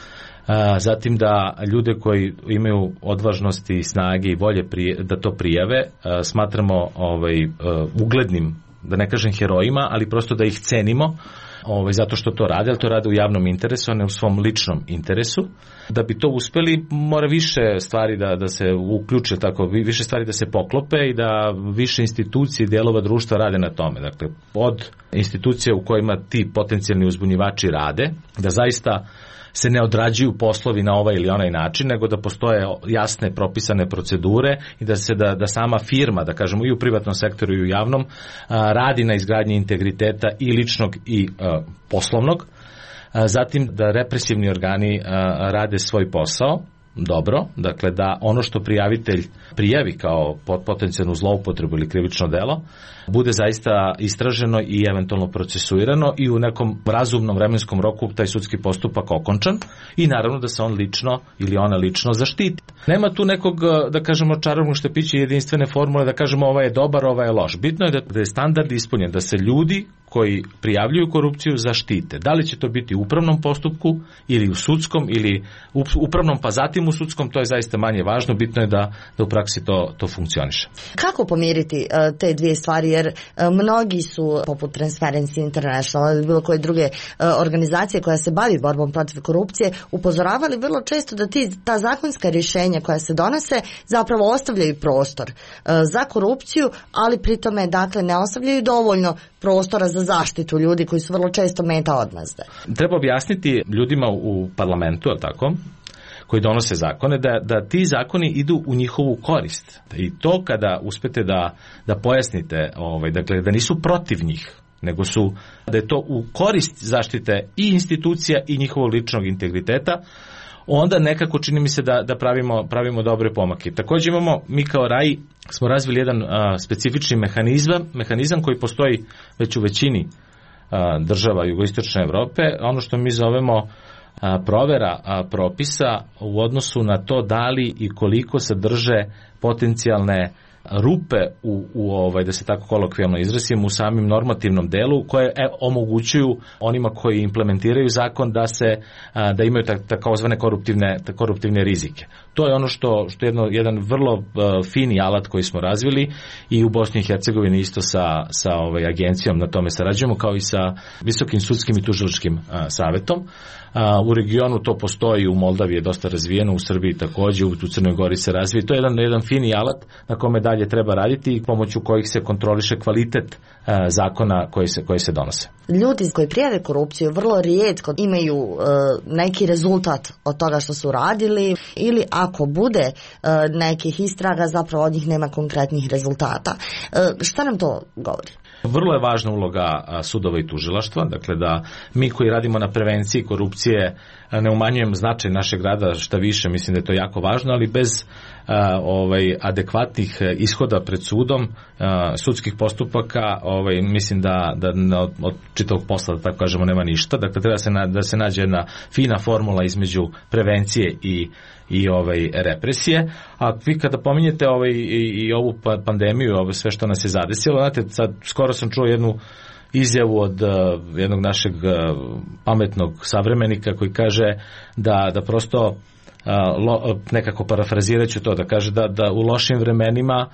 Zatim da ljude koji imaju odvažnosti, snage i volje prije, da to prijave smatramo ovaj, uglednim, da ne kažem herojima, ali prosto da ih cenimo. Ovaj, zato što to rade, ali to rade u javnom interesu, a ne u svom ličnom interesu. Da bi to uspeli, mora više stvari da, da se uključe, tako, više stvari da se poklope i da više institucije i dijelova društva rade na tome. Dakle, od institucija u kojima ti potencijalni uzbunjivači rade, da zaista se ne odrađuju poslovi na ovaj ili onaj način, nego da postoje jasne propisane procedure i da se da, da sama firma, da kažemo i u privatnom sektoru i u javnom, a, radi na izgradnji integriteta i ličnog i a, poslovnog. A, zatim da represivni organi a, rade svoj posao dobro, dakle da ono što prijavitelj prijavi kao potencijalnu zloupotrebu ili krivično delo bude zaista istraženo i eventualno procesuirano i u nekom razumnom vremenskom roku taj sudski postupak okončan i naravno da se on lično ili ona lično zaštiti. Nema tu nekog, da kažemo, čarobnog štapića i jedinstvene formule da kažemo ovaj je dobar, ovaj je loš. Bitno je da, da je standard ispunjen, da se ljudi koji prijavljuju korupciju zaštite. Da li će to biti u upravnom postupku ili u sudskom ili u upravnom pa zatim u sudskom, to je zaista manje važno, bitno je da, da u praksi to, to funkcioniše.
Kako pomiriti uh, te dvije stvari, jer uh, mnogi su, poput Transparency International ili bilo koje druge uh, organizacije koja se bavi borbom protiv korupcije, upozoravali vrlo često da ti, ta zakonska rješenja koja se donose zapravo ostavljaju prostor uh, za korupciju, ali pri tome, dakle, ne ostavljaju dovoljno prostora za zaštitu ljudi koji su vrlo često meta odmazde.
Treba objasniti ljudima u parlamentu, je tako, koji donose zakone, da, da ti zakoni idu u njihovu korist. I to kada uspete da, da pojasnite, ovaj, dakle, da nisu protiv njih, nego su, da je to u korist zaštite i institucija i njihovog ličnog integriteta, onda nekako čini mi se da, da pravimo, pravimo dobre pomake. Također imamo, mi kao R A I smo razvili jedan a, specifični mehanizam, mehanizam koji postoji već u većini a, država jugoistočne Evrope, ono što mi zovemo a, provera a, propisa u odnosu na to da li i koliko sadrže potencijalne rupe u, u ovaj, da se tako kolokvijalno izrazim, u samim normativnom delu koje e, omogućuju onima koji implementiraju zakon da se a, da imaju tak, takozvane koruptivne, tak, koruptivne rizike. To je ono što, što je jedno, jedan vrlo uh, fini alat koji smo razvili i u Bosni i Hercegovini isto sa, sa ovaj, agencijom na tome sarađujemo, kao i sa Visokim sudskim i tužilačkim uh, savetom. Uh, u regionu to postoji, u Moldaviji je dosta razvijeno, u Srbiji također, u Crnoj Gori se razvije. To je jedan, jedan fini alat na kome dalje treba raditi i pomoću kojih se kontroliše kvalitet uh, zakona koji se, koji se donose.
Ljudi koji prijave korupciju vrlo rijetko imaju uh, neki rezultat od toga što su radili, ili ako bude uh, nekih istraga, zapravo od njih nema konkretnih rezultata. Uh, šta nam to govori?
Vrlo je važna uloga sudova i tužilaštva, dakle da mi koji radimo na prevenciji korupcije ne umanjujem značaj našeg rada, šta više, mislim da je to jako važno, ali bez a, ovaj, adekvatnih ishoda pred sudom, a, sudskih postupaka, ovaj, mislim da, da od, od čitavog posla, da tako kažemo, nema ništa. Dakle, treba se na, da se nađe jedna fina formula između prevencije i i ovaj represije. A vi kada pominjete ovaj i, i ovu pandemiju, ovo sve što nas je zadesilo, znate, sad skoro sam čuo jednu izjavu od uh, jednog našeg uh, pametnog savremenika koji kaže da, da prosto uh, lo, nekako parafraziraću to, da kaže da, da u lošim vremenima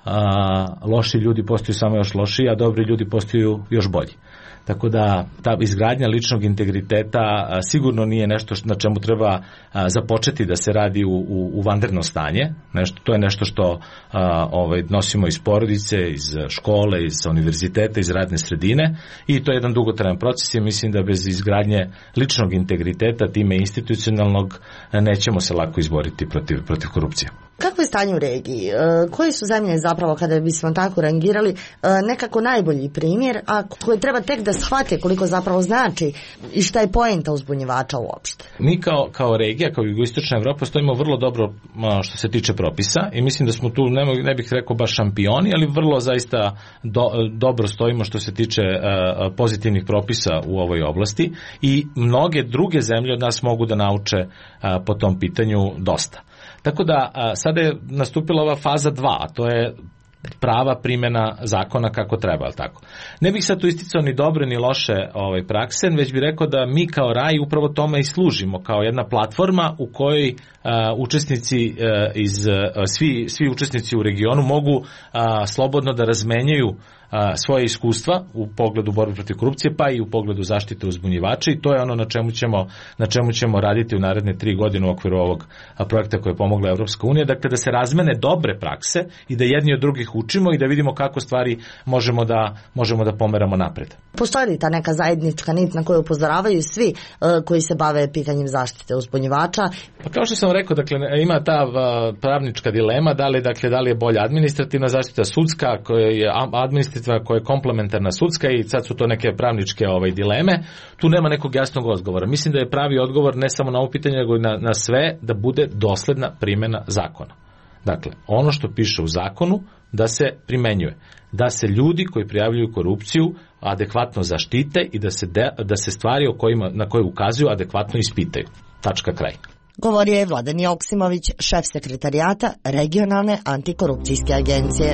uh, loši ljudi postaju samo još lošiji, a dobri ljudi postaju još bolji. Tako da ta izgradnja ličnog integriteta a, sigurno nije nešto na čemu treba a, započeti da se radi u, u, u vanredno stanje. Nešto, to je nešto što a, ovaj, nosimo iz porodice, iz škole, iz univerziteta, iz radne sredine i to je jedan dugotrajan proces i mislim da bez izgradnje ličnog integriteta, time institucionalnog, nećemo se lako izboriti protiv, protiv korupcije.
Kako je stanje u regiji? E, koje su zemlje zapravo, kada bismo tako rangirali, e, nekako najbolji primjer, a koje treba tek da shvate koliko zapravo znači i šta je poenta uzbunjivača uopšte?
Mi kao, kao regija, kao jugoistočna Evropa, stojimo vrlo dobro što se tiče propisa i mislim da smo tu, ne, ne bih rekao baš šampioni, ali vrlo zaista do, dobro stojimo što se tiče uh, pozitivnih propisa u ovoj oblasti i mnoge druge zemlje od nas mogu da nauče uh, po tom pitanju dosta. Tako da a, sada je nastupila ova faza dva, a to je prava primjena zakona kako treba, ali tako. Ne bih sad tu isticao ni dobre ni loše ovaj, prakse, već bih rekao da mi kao raj upravo tome i služimo, kao jedna platforma u kojoj a, učesnici a, iz, a, svi, svi učesnici u regionu mogu a, slobodno da razmenjaju a, svoje iskustva u pogledu borbe protiv korupcije, pa i u pogledu zaštite uzbunjivača i to je ono na čemu ćemo, na čemu ćemo raditi u naredne tri godine u okviru ovog a, projekta koje je pomogla Evropska unija, dakle da se razmene dobre prakse i da jedni od drugih učimo i da vidimo kako stvari možemo da, možemo da pomeramo napred.
Postoji li ta neka zajednička nit na koju upozoravaju svi uh, koji se bave pitanjem zaštite uzbunjivača?
Pa kao što sam rekao, dakle ima ta uh, pravnička dilema, da li, dakle, da li je bolja administrativna zaštita, sudska, koja je administrativna, koja je komplementarna sudska i sad su to neke pravničke ovaj, dileme. Tu nema nekog jasnog odgovora. Mislim da je pravi odgovor ne samo na ovo pitanje, nego i na, na sve, da bude dosledna primjena zakona. Dakle, ono što piše u zakonu da se primenjuje, da se ljudi koji prijavljuju korupciju adekvatno zaštite i da se, de, da se stvari o kojima, na koje ukazuju adekvatno ispitaju. Tačka, kraj.
Govorio je Vladan Joksimović, šef sekretarijata Regionalne antikorupcijske agencije.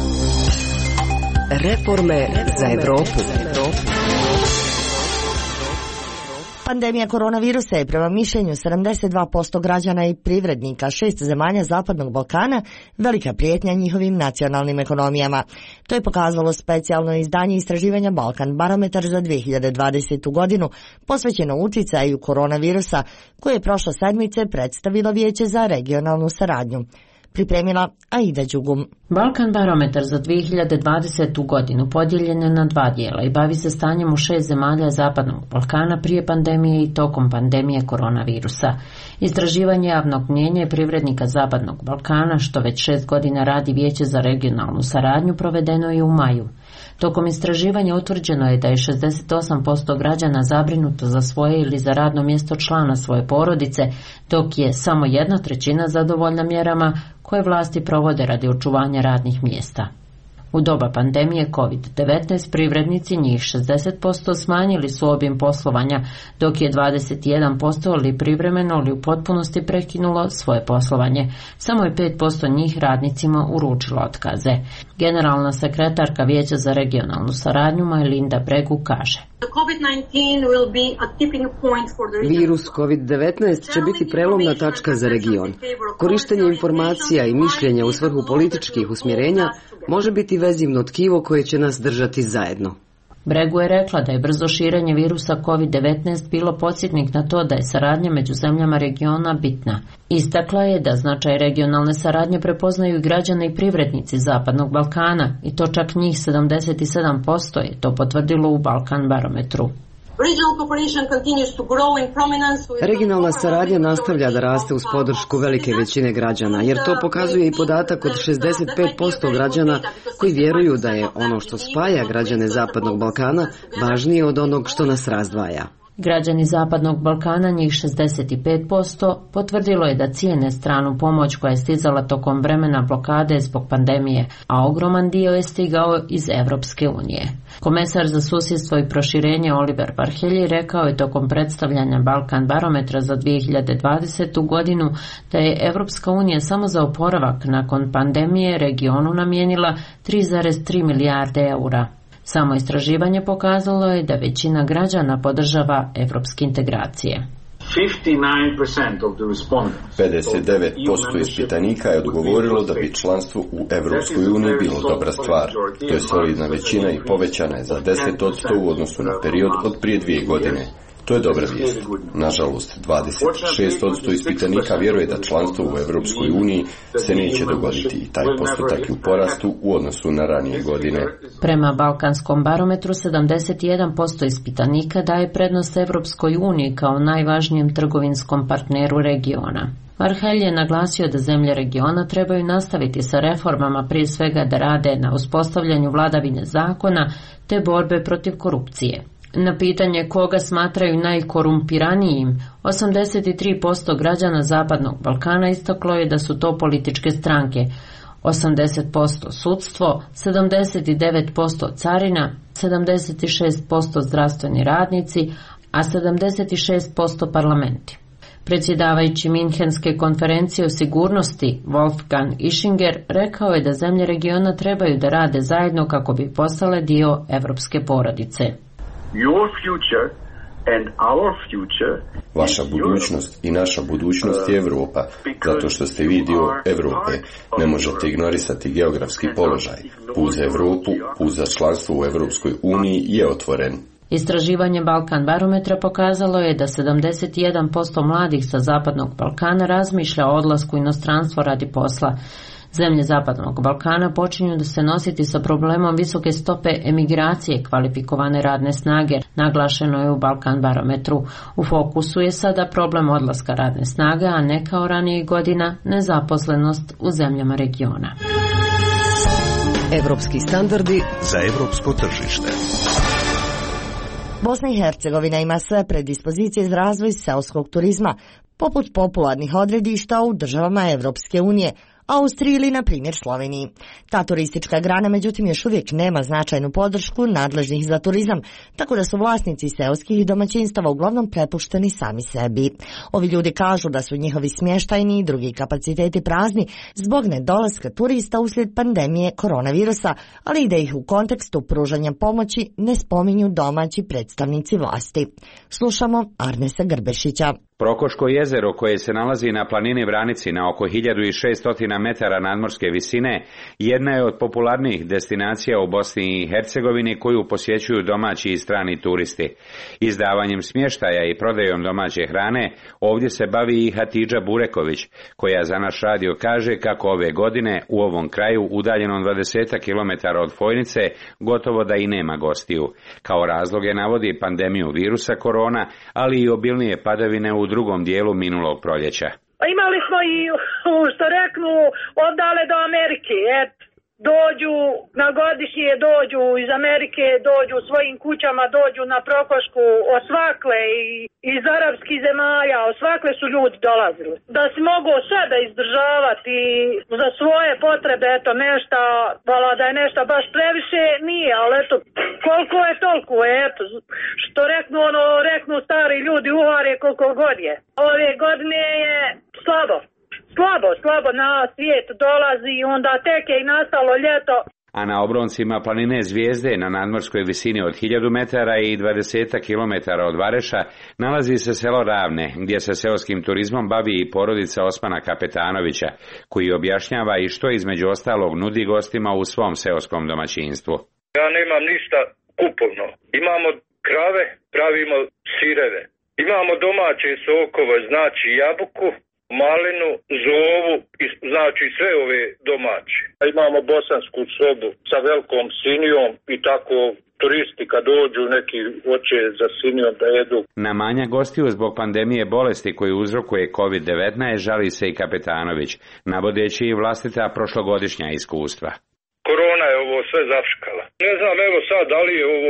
Reforme za Evropu.
Pandemija koronavirusa je prema mišljenju sedamdeset dva posto građana i privrednika šest zemalja Zapadnog Balkana velika prijetnja njihovim nacionalnim ekonomijama. To je pokazalo specijalno izdanje istraživanja Balkan Barometar za dve hiljade dvadesete. godinu posvećeno uticaju koronavirusa koje je prošle sedmice predstavilo Vijeće za regionalnu saradnju. Pripremila Aida Đugum.
Balkan Barometar za dve hiljade dvadesetu. godinu podijeljen je na dva dijela i bavi se stanjem u šest zemalja Zapadnog Balkana prije pandemije i tokom pandemije koronavirusa. Istraživanje javnog mnjenja i privrednika Zapadnog Balkana, što već šest godina radi Vijeće za regionalnu saradnju, provedeno je u maju. Tokom istraživanja utvrđeno je da je šezdeset osam posto građana zabrinuto za svoje ili za radno mjesto člana svoje porodice, dok je samo jedna trećina zadovoljna mjerama koje vlasti provode radi očuvanja radnih mjesta. U doba pandemije kovid devetnaest privrednici, njih šezdeset posto, smanjili su obim poslovanja, dok je dvadeset jedan posto ili privremeno ili u potpunosti prekinulo svoje poslovanje. Samo je pet posto njih radnicima uručilo otkaze. Generalna sekretarka Vijeća za regionalnu saradnju Majlinda Bregu kaže:
Virus kovid devetnaest će biti prelomna tačka za region. Korištenje informacija i mišljenja u svrhu političkih usmjerenja može biti vezivno tkivo koje će nas držati zajedno.
Bregu je rekla da je brzo širenje virusa kovid devetnaest bilo podsjetnik na to da je saradnja među zemljama regiona bitna. Istakla je da značaj regionalne saradnje prepoznaju i građani i privrednici Zapadnog Balkana i to čak njih sedamdeset sedam posto je to potvrdilo u Balkan Barometru.
Regionalna saradnja nastavlja da raste uz podršku velike većine građana, jer to pokazuje i podatak od šezdeset pet posto građana koji vjeruju da je ono što spaja građane Zapadnog Balkana važnije od onog što nas razdvaja.
Građani Zapadnog Balkana, njih šezdeset pet posto, potvrdilo je da cijene stranu pomoć koja je stizala tokom vremena blokade zbog pandemije, a ogroman dio je stigao iz Evropske unije. Komesar za susjedstvo i proširenje Oliver Varhelyi rekao je tokom predstavljanja Balkan barometra za dvije hiljade dvadesetu godinu da je Evropska unija samo za oporavak nakon pandemije regionu namijenila tri zarez tri milijarde eura. Samo istraživanje pokazalo je da većina građana podržava evropske integracije.
pedeset devet posto ispitanika je odgovorilo da bi članstvo u Evropskoj uniji bilo dobra stvar. To je solidna većina i povećana je za deset posto u odnosu na period od prije dvije godine. To je dobra vijest. Nažalost, dvadeset šest posto ispitanika vjeruje da članstvo u Evropskoj uniji se neće dogoditi i taj postotak je u porastu u odnosu na ranije godine.
Prema Balkanskom barometru, sedamdeset jedan posto ispitanika daje prednost Evropskoj uniji kao najvažnijem trgovinskom partneru regiona. Varhelyi je naglasio da zemlje regiona trebaju nastaviti sa reformama, prije svega da rade na uspostavljanju vladavine zakona te borbe protiv korupcije. Na pitanje koga smatraju najkorumpiranijim, osamdeset tri posto građana Zapadnog Balkana istaklo je da su to političke stranke, osamdeset posto sudstvo, sedamdeset devet posto carina, sedamdeset šest posto zdravstveni radnici, a sedamdeset šest posto parlamenti. Predsjedavajući Minhenske konferencije o sigurnosti Wolfgang Ischinger rekao je da zemlje regiona trebaju da rade zajedno kako bi postale dio evropske porodice.
Your future and our future.
Vaša budućnost i naša budućnost je Evropa, zato što ste vi dio Evrope. Ne možete ignorisati geografski položaj. Put za Evropu, put za članstvo u Evropskoj uniji je otvoren.
Istraživanje Balkan barometra pokazalo je da sedamdeset jedan posto mladih sa Zapadnog Balkana razmišlja o odlasku u inostranstvo radi posla. Zemlje Zapadnog Balkana počinju da se nositi sa problemom visoke stope emigracije kvalifikovane radne snage, naglašeno je u Balkan barometru. U fokusu je sada problem odlaska radne snage, a ne kao ranijih godina nezaposlenost u zemljama regiona.
Evropski standardi za evropsko tržište.
Bosna i Hercegovina ima sve predispozicije za razvoj seoskog turizma, poput popularnih odredišta u državama Evropske unije, Austriji ili, na primjer, Sloveniji. Ta turistička grana, međutim, još uvijek nema značajnu podršku nadležnih za turizam, tako da su vlasnici seoskih domaćinstava uglavnom prepušteni sami sebi. Ovi ljudi kažu da su njihovi smještajni i drugi kapaciteti prazni zbog nedolaska turista uslijed pandemije koronavirusa, ali i da ih u kontekstu pružanja pomoći ne spominju domaći predstavnici vlasti. Slušamo Arnesa Grbešića.
Prokoško jezero, koje se nalazi na planini Vranici na oko hiljadu šesto metara nadmorske visine, jedna je od popularnijih destinacija u Bosni i Hercegovini koju posjećuju domaći i strani turisti. Izdavanjem smještaja i prodajom domaće hrane ovdje se bavi i Hatidža Bureković, koja za naš radio kaže kako ove godine u ovom kraju, udaljenom dvadeset kilometara od Fojnice, gotovo da i nema gostiju. Kao razloge navodi pandemiju virusa korona, ali i obilnije padavine u drugom dijelu minulog proljeća.
Imali smo i, što reknu, odale do Amerike, et, dođu na godišnje, dođu iz Amerike, dođu svojim kućama, dođu na Prokošku, osvakle i iz arapskih zemalja, osvakle su ljudi dolazili. Da si mogu sve da izdržavati za svoje potrebe, eto nešto, vala da je nešto baš previše, nije, ali eto, koliko je toliko, eto, što reknu, ono, reknu stari ljudi, uhare koliko god je. Ove godine je slabo. Slabo, slabo na svijet dolazi i onda tek je i nastalo ljeto.
A na obroncima planine Zvijezde na nadmorskoj visini od hiljadu metara i dvadeset kilometara od Vareša nalazi se selo Ravne, gdje se seoskim turizmom bavi i porodica Osmana Kapetanovića, koji objašnjava i što između ostalog nudi gostima u svom seoskom domaćinstvu.
Ja nemam ništa kupovno. Imamo krave, pravimo sireve. Imamo domaće sokove, znači jabuku, malinu, zovu, znači sve ove domaće. Imamo bosansku sobu sa velikom sinijom i tako turisti kad dođu neki hoće za sinijom da jedu.
Na manja gostiju zbog pandemije bolesti koju uzrokuje kovid devetnaest žali se i Kapetanović, navodeći i vlastita prošlogodišnja iskustva.
Korona je ovo sve zafškala. Ne znam evo sad da li je ovo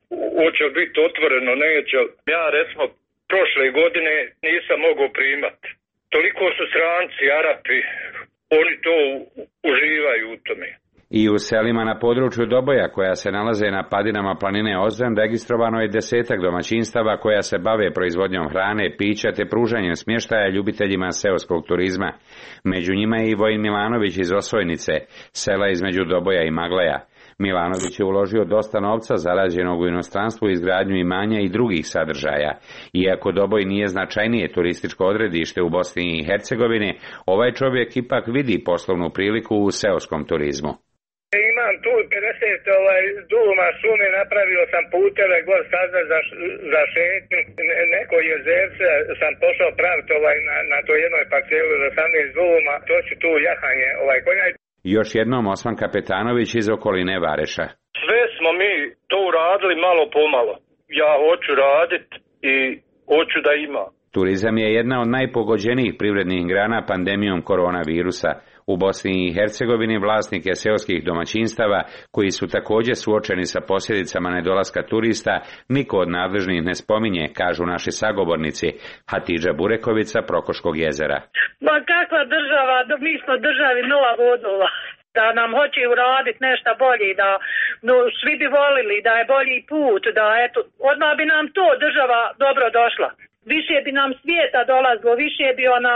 hoće li biti otvoreno, neće. Ja recimo prošle godine nisam mogao primati. Toliko su stranci, Arapi, oni to uživaju u tome.
I u selima na području Doboja, koja se nalaze na padinama planine Ozren, registrovano je desetak domaćinstava koja se bave proizvodnjom hrane, pića te pružanjem smještaja ljubiteljima seoskog turizma. Među njima je i Vojin Milanović iz Osvojnice, sela između Doboja i Magleja. Milanović je uložio dosta novca zarađenog u inostranstvu u izgradnju imanja i drugih sadržaja. Iako Doboj nije značajnije turističko odredište u Bosni i Hercegovini, ovaj čovjek ipak vidi poslovnu priliku u seoskom turizmu.
Imam tu pedeset ovaj, duma šume, napravio sam puteve, god staze za, za šetnju, neko jezerce sam pošao praviti ovaj, na, na to jednoj parcelu za osamnaest duma, to ću tu jahanje ovaj, konja.
Još jednom Osman Kapetanović iz okoline Vareša.
Sve smo mi to uradili malo pomalo. Ja hoću raditi i hoću da ima.
Turizam je jedna od najpogođenijih privrednih grana pandemijom koronavirusa. U Bosni i Hercegovini vlasnike seoskih domaćinstava, koji su također suočeni sa posljedicama nedolaska turista, niko od nadležnih ne spominje, kažu naši sagovornici. Hatidža Burekovica, Prokoškog jezera.
Ma kakva država, mi smo državi nula vodova. Da nam hoće uraditi nešto bolje, da no, svi bi volili, da je bolji put, da eto, odmah bi nam to država dobro došla. Više bi nam svijeta dolazilo, više bi ona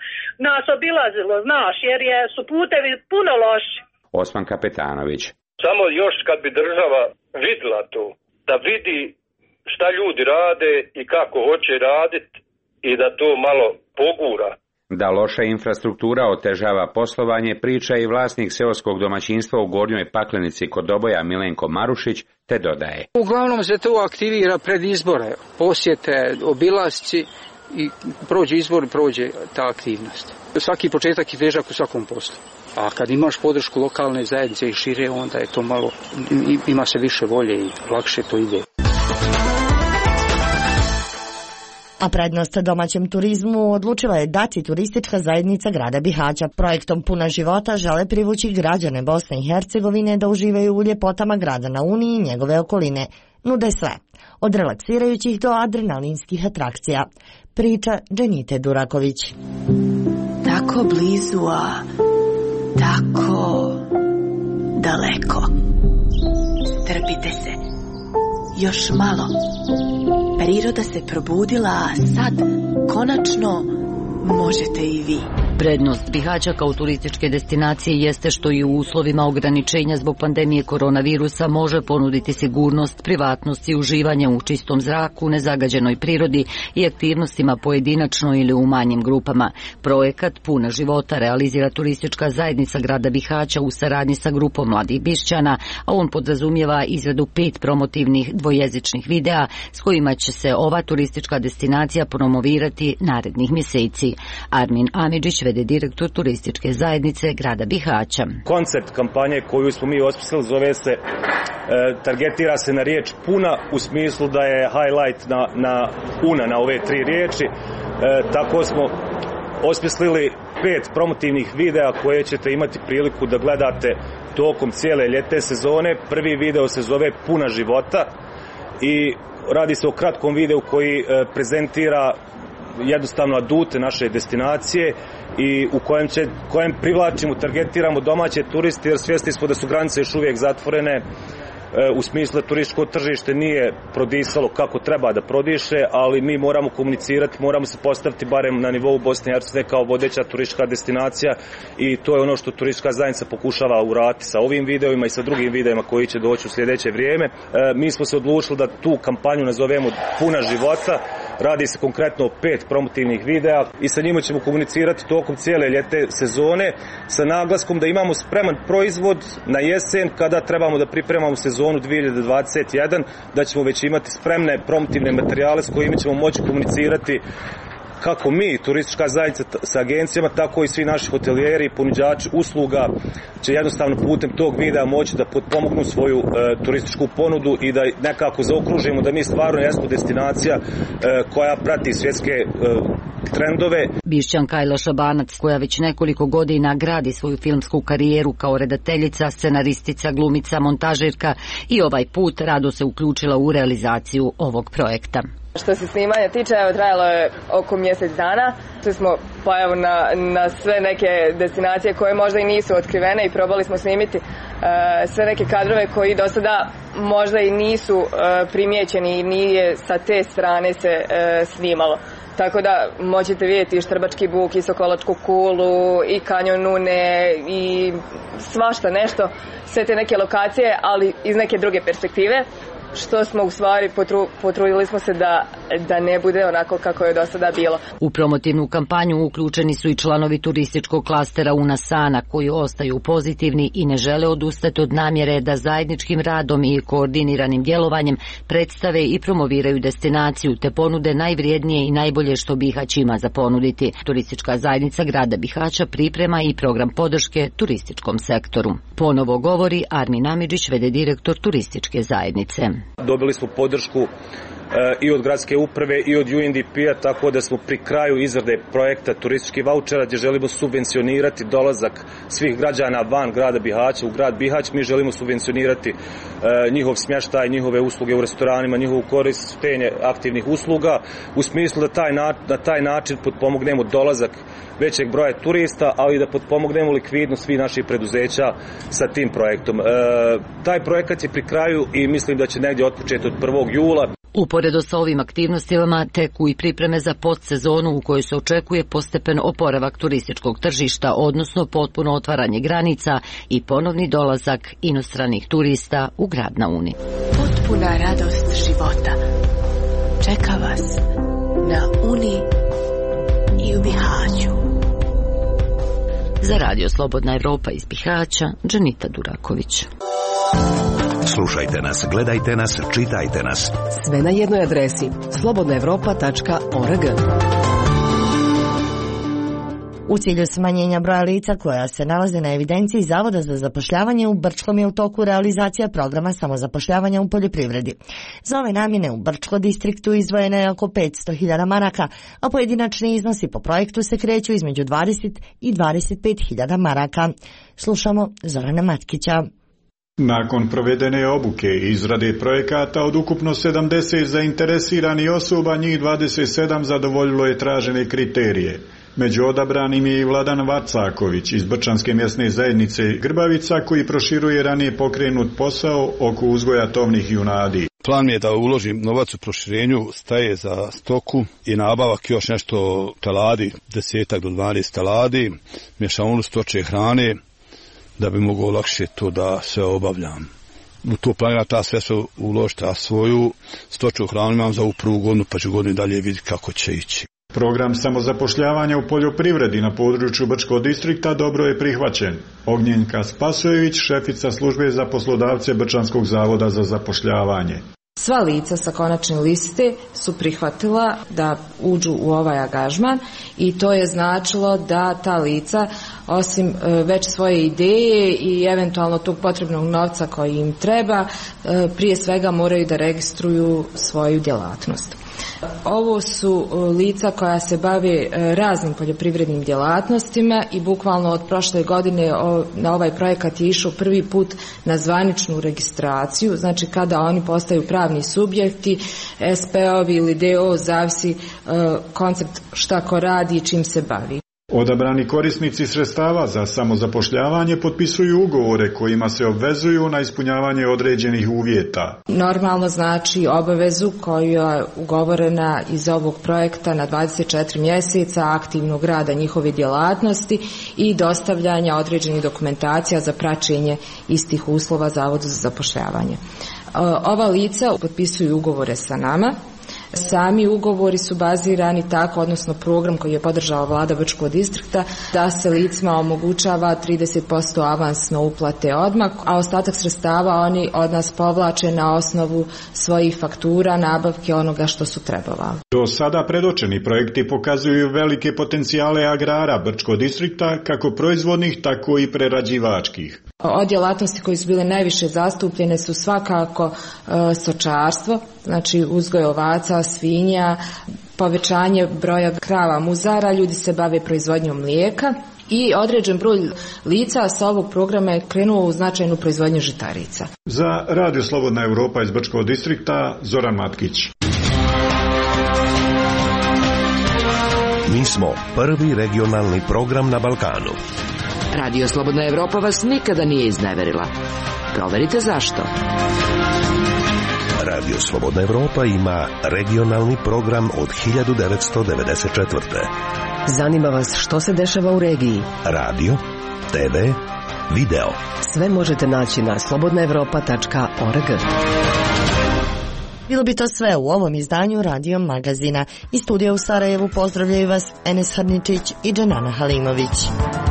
nas obilazilo, znaš, jer je, su putevi puno loši.
Osman Kapetanović.
Samo još kad bi država vidjela to, da vidi šta ljudi rade i kako hoće raditi i da to malo pogura.
Da loša infrastruktura otežava poslovanje, priča i vlasnik seoskog domaćinstva u Gornjoj Paklenici kod Doboja Milenko Marušić, te dodaje.
Uglavnom se to aktivira pred izbore, posjete, obilasci i prođe izbor, prođe ta aktivnost. Svaki početak je težak u svakom poslu. A kad imaš podršku lokalne zajednice i šire, onda je to malo, ima se više volje i lakše to ide.
A prednost domaćem turizmu odlučila je dati turistička zajednica grada Bihaća. Projektom Puna života žele privući građane Bosne i Hercegovine da uživaju u ljepotama grada na Uniji i njegove okoline. Nude sve, od relaksirajućih do adrenalinskih atrakcija. Priča Dženite Duraković.
Tako blizu, a tako daleko. Strpite se. Još malo. Priroda se probudila, a sad, konačno, možete i vi.
Prednost Bihaća kao turističke destinacije jeste što i u uslovima ograničenja zbog pandemije koronavirusa može ponuditi sigurnost, privatnost i uživanje u čistom zraku, nezagađenoj prirodi i aktivnostima pojedinačno ili u manjim grupama. Projekat Puna života realizira turistička zajednica grada Bihaća u saradnji sa grupom mladih Bišćana, a on podrazumijeva izradu pet promotivnih dvojezičnih videa s kojima će se ova turistička destinacija promovirati narednih mjeseci. Armin Amidžić, vede direktor turističke zajednice grada Bihaća.
Koncept kampanje koju smo mi osmislili zove se, e, targetira se na riječ puna, u smislu da je highlight na, na una na ove tri riječi. E, tako smo osmislili pet promotivnih videa koje ćete imati priliku da gledate tokom cijele ljetne sezone. Prvi video se zove Puna života i radi se o kratkom videu koji e, prezentira jednostavno adute naše destinacije i u kojem, će, kojem privlačimo, targetiramo domaće turiste, jer svjesni smo da su granice još uvijek zatvorene, u smislu da turističko tržište nije prodisalo kako treba da prodiše, ali mi moramo komunicirati, moramo se postaviti barem na nivou Bosne i Hercegovine kao vodeća turistička destinacija i to je ono što turistička zajednica pokušava uraditi sa ovim videima i sa drugim videima koji će doći u sljedeće vrijeme. E, mi smo se odlučili da tu kampanju nazovemo Puna života. Radi se konkretno o pet promotivnih videa i sa njima ćemo komunicirati tokom cijele ljetne sezone sa naglaskom da imamo spreman proizvod na jesen kada trebamo da pripremamo sezonu dvije hiljade dvadeset jedan, da ćemo već imati spremne promotivne materijale s kojima ćemo moći komunicirati kako mi, turistička zajednica sa agencijama, tako i svi naši hotelijeri i ponuđači usluga će jednostavno putem tog videa moći da potpomognu svoju e, turističku ponudu i da nekako zaokružimo da mi stvarno jesmo destinacija e, koja prati svjetske e, trendove.
Bišćan Kajla Šabanac, koja već nekoliko godina gradi svoju filmsku karijeru kao redateljica, scenaristica, glumica, montažirka i ovaj put rado se uključila u realizaciju ovog projekta.
Što se snimanja tiče, evo, trajalo je oko mjesec dana. Tu smo pa evo na, na sve neke destinacije koje možda i nisu otkrivene i probali smo snimiti uh, sve neke kadrove koji do sada možda i nisu uh, primijećeni i nije sa te strane se uh, snimalo. Tako da možete vidjeti i Štrbački buk, i Sokolačku kulu, i kanjon Une, i svašta nešto, sve te neke lokacije, ali iz neke druge perspektive. Što smo u stvari potru, potrudili smo se da, da ne bude onako kako je do sada bilo.
U promotivnu kampanju uključeni su i članovi turističkog klastera Una Sana, koji ostaju pozitivni i ne žele odustati od namjere da zajedničkim radom i koordiniranim djelovanjem predstave i promoviraju destinaciju te ponude najvrijednije i najbolje što Bihać ima za ponuditi. Turistička zajednica grada Bihaća priprema i program podrške turističkom sektoru. Ponovo govori Armin Amidžić, v d direktor turističke zajednice.
Dobili smo podršku e, i od gradske uprave i od U N D P-a, tako da smo pri kraju izrade projekta turističkih vaučera gdje želimo subvencionirati dolazak svih građana van grada Bihaća u grad Bihać. Mi želimo subvencionirati e, njihov smještaj, njihove usluge u restoranima, njihovu korištenje aktivnih usluga u smislu da taj, na, da taj način potpomognemo dolazak većeg broja turista, ali i da potpomognemo likvidnost svih naših preduzeća sa tim projektom. E, taj projekat je pri kraju i mislim da će negdje otpočeti od prvog jula.
Uporedo sa ovim aktivnostima teku i pripreme za postsezonu u kojoj se očekuje postepen oporavak turističkog tržišta, odnosno potpuno otvaranje granica i ponovni dolazak inostranih turista u grad na Uni.
Potpuna radost života čeka vas na Uni i u Bihaću.
Za Radio Slobodna Evropa iz Bihaća, Dženita Duraković.
Slušajte nas, gledajte nas, čitajte nas.
Sve na jednoj adresi slobodna evropa tačka org.
U cilju smanjenja broja lica koja se nalaze na evidenciji Zavoda za zapošljavanje u Brčkom je u toku realizacija programa samozapošljavanja u poljoprivredi. Za ove namjene u Brčko distriktu izdvojeno je oko petsto hiljada maraka, a pojedinačni iznosi po projektu se kreću između dvadeset i dvadeset pet hiljada maraka. Slušamo Zorana Matkića.
Nakon provedene obuke i izrade projekata od ukupno sedamdeset zainteresiranih osoba, njih dvadeset sedam zadovoljilo je tražene kriterije. Među odabranim je i Vladan Vacaković iz Brčanske mjesne zajednice Grbavica, koji proširuje ranije pokrenut posao oko uzgoja tovnih junadi.
Plan mi je da uložim novac u proširenju staje za stoku i nabavak još nešto teladi, desetak do dvanaest teladi, mješavinu stočje hrane, da bi mogao lakše to da sve obavljam. U to planira ta sredstva uložiti, a svoju stočju hranu imam za ovu prvu godinu, pa ću godinu dalje vidjeti kako će ići.
Program samozapošljavanja u poljoprivredi na području Brčkog distrikta dobro je prihvaćen. Ognjenka Spasojević, šefica službe za poslodavce Brčanskog zavoda za zapošljavanje.
Sva lica sa konačne liste su prihvatila da uđu u ovaj angažman i to je značilo da ta lica, osim već svoje ideje i eventualno tog potrebnog novca koji im treba, prije svega moraju da registruju svoju djelatnost. Ovo su lica koja se bave raznim poljoprivrednim djelatnostima i bukvalno od prošle godine na ovaj projekat je išao prvi put na zvaničnu registraciju, znači kada oni postaju pravni subjekti, S P O-vi ili D O, zavisi koncept šta ko radi i čim se bavi.
Odabrani korisnici sredstava za samozapošljavanje potpisuju ugovore kojima se obvezuju na ispunjavanje određenih uvjeta.
Normalno znači obavezu koja je ugovorena iz ovog projekta na dvadeset četiri mjeseca aktivnog rada njihove djelatnosti i dostavljanja određenih dokumentacija za praćenje istih uslova Zavodu za zapošljavanje. Ova lica potpisuju ugovore sa nama. Sami ugovori su bazirani tako, odnosno program koji je podržala vlada Brčkog distrikta, da se licima omogućava trideset posto avansno uplate odmah, a ostatak sredstava oni od nas povlače na osnovu svojih faktura, nabavke onoga što su trebovali.
Do sada predočeni projekti pokazuju velike potencijale agrara Brčkog distrikta, kako proizvodnih, tako i prerađivačkih.
Od djelatnosti koje su bile najviše zastupljene su svakako e, stočarstvo, znači uzgoj ovaca, svinja, povećanje broja krava muzara, ljudi se bave proizvodnjom mlijeka i određen broj lica sa ovog programa je krenuo u značajnu proizvodnju žitarica.
Za Radio Slobodna Evropa iz Brčkog distrikta, Zoran Matkić.
Mi smo prvi regionalni program na Balkanu.
Radio Slobodna Evropa vas nikada nije izneverila. Proverite zašto.
Radio Slobodna Evropa ima regionalni program od hiljadu devetsto devedeset četvrte.
Zanima vas što se dešava u regiji?
Radio, te ve, video.
Sve možete naći na slobodna evropa tačka org.
Bilo bi to sve u ovom izdanju Radio Magazina. Iz studija u Sarajevu pozdravljaju vas Enes Hrničić i Dženana Halimović.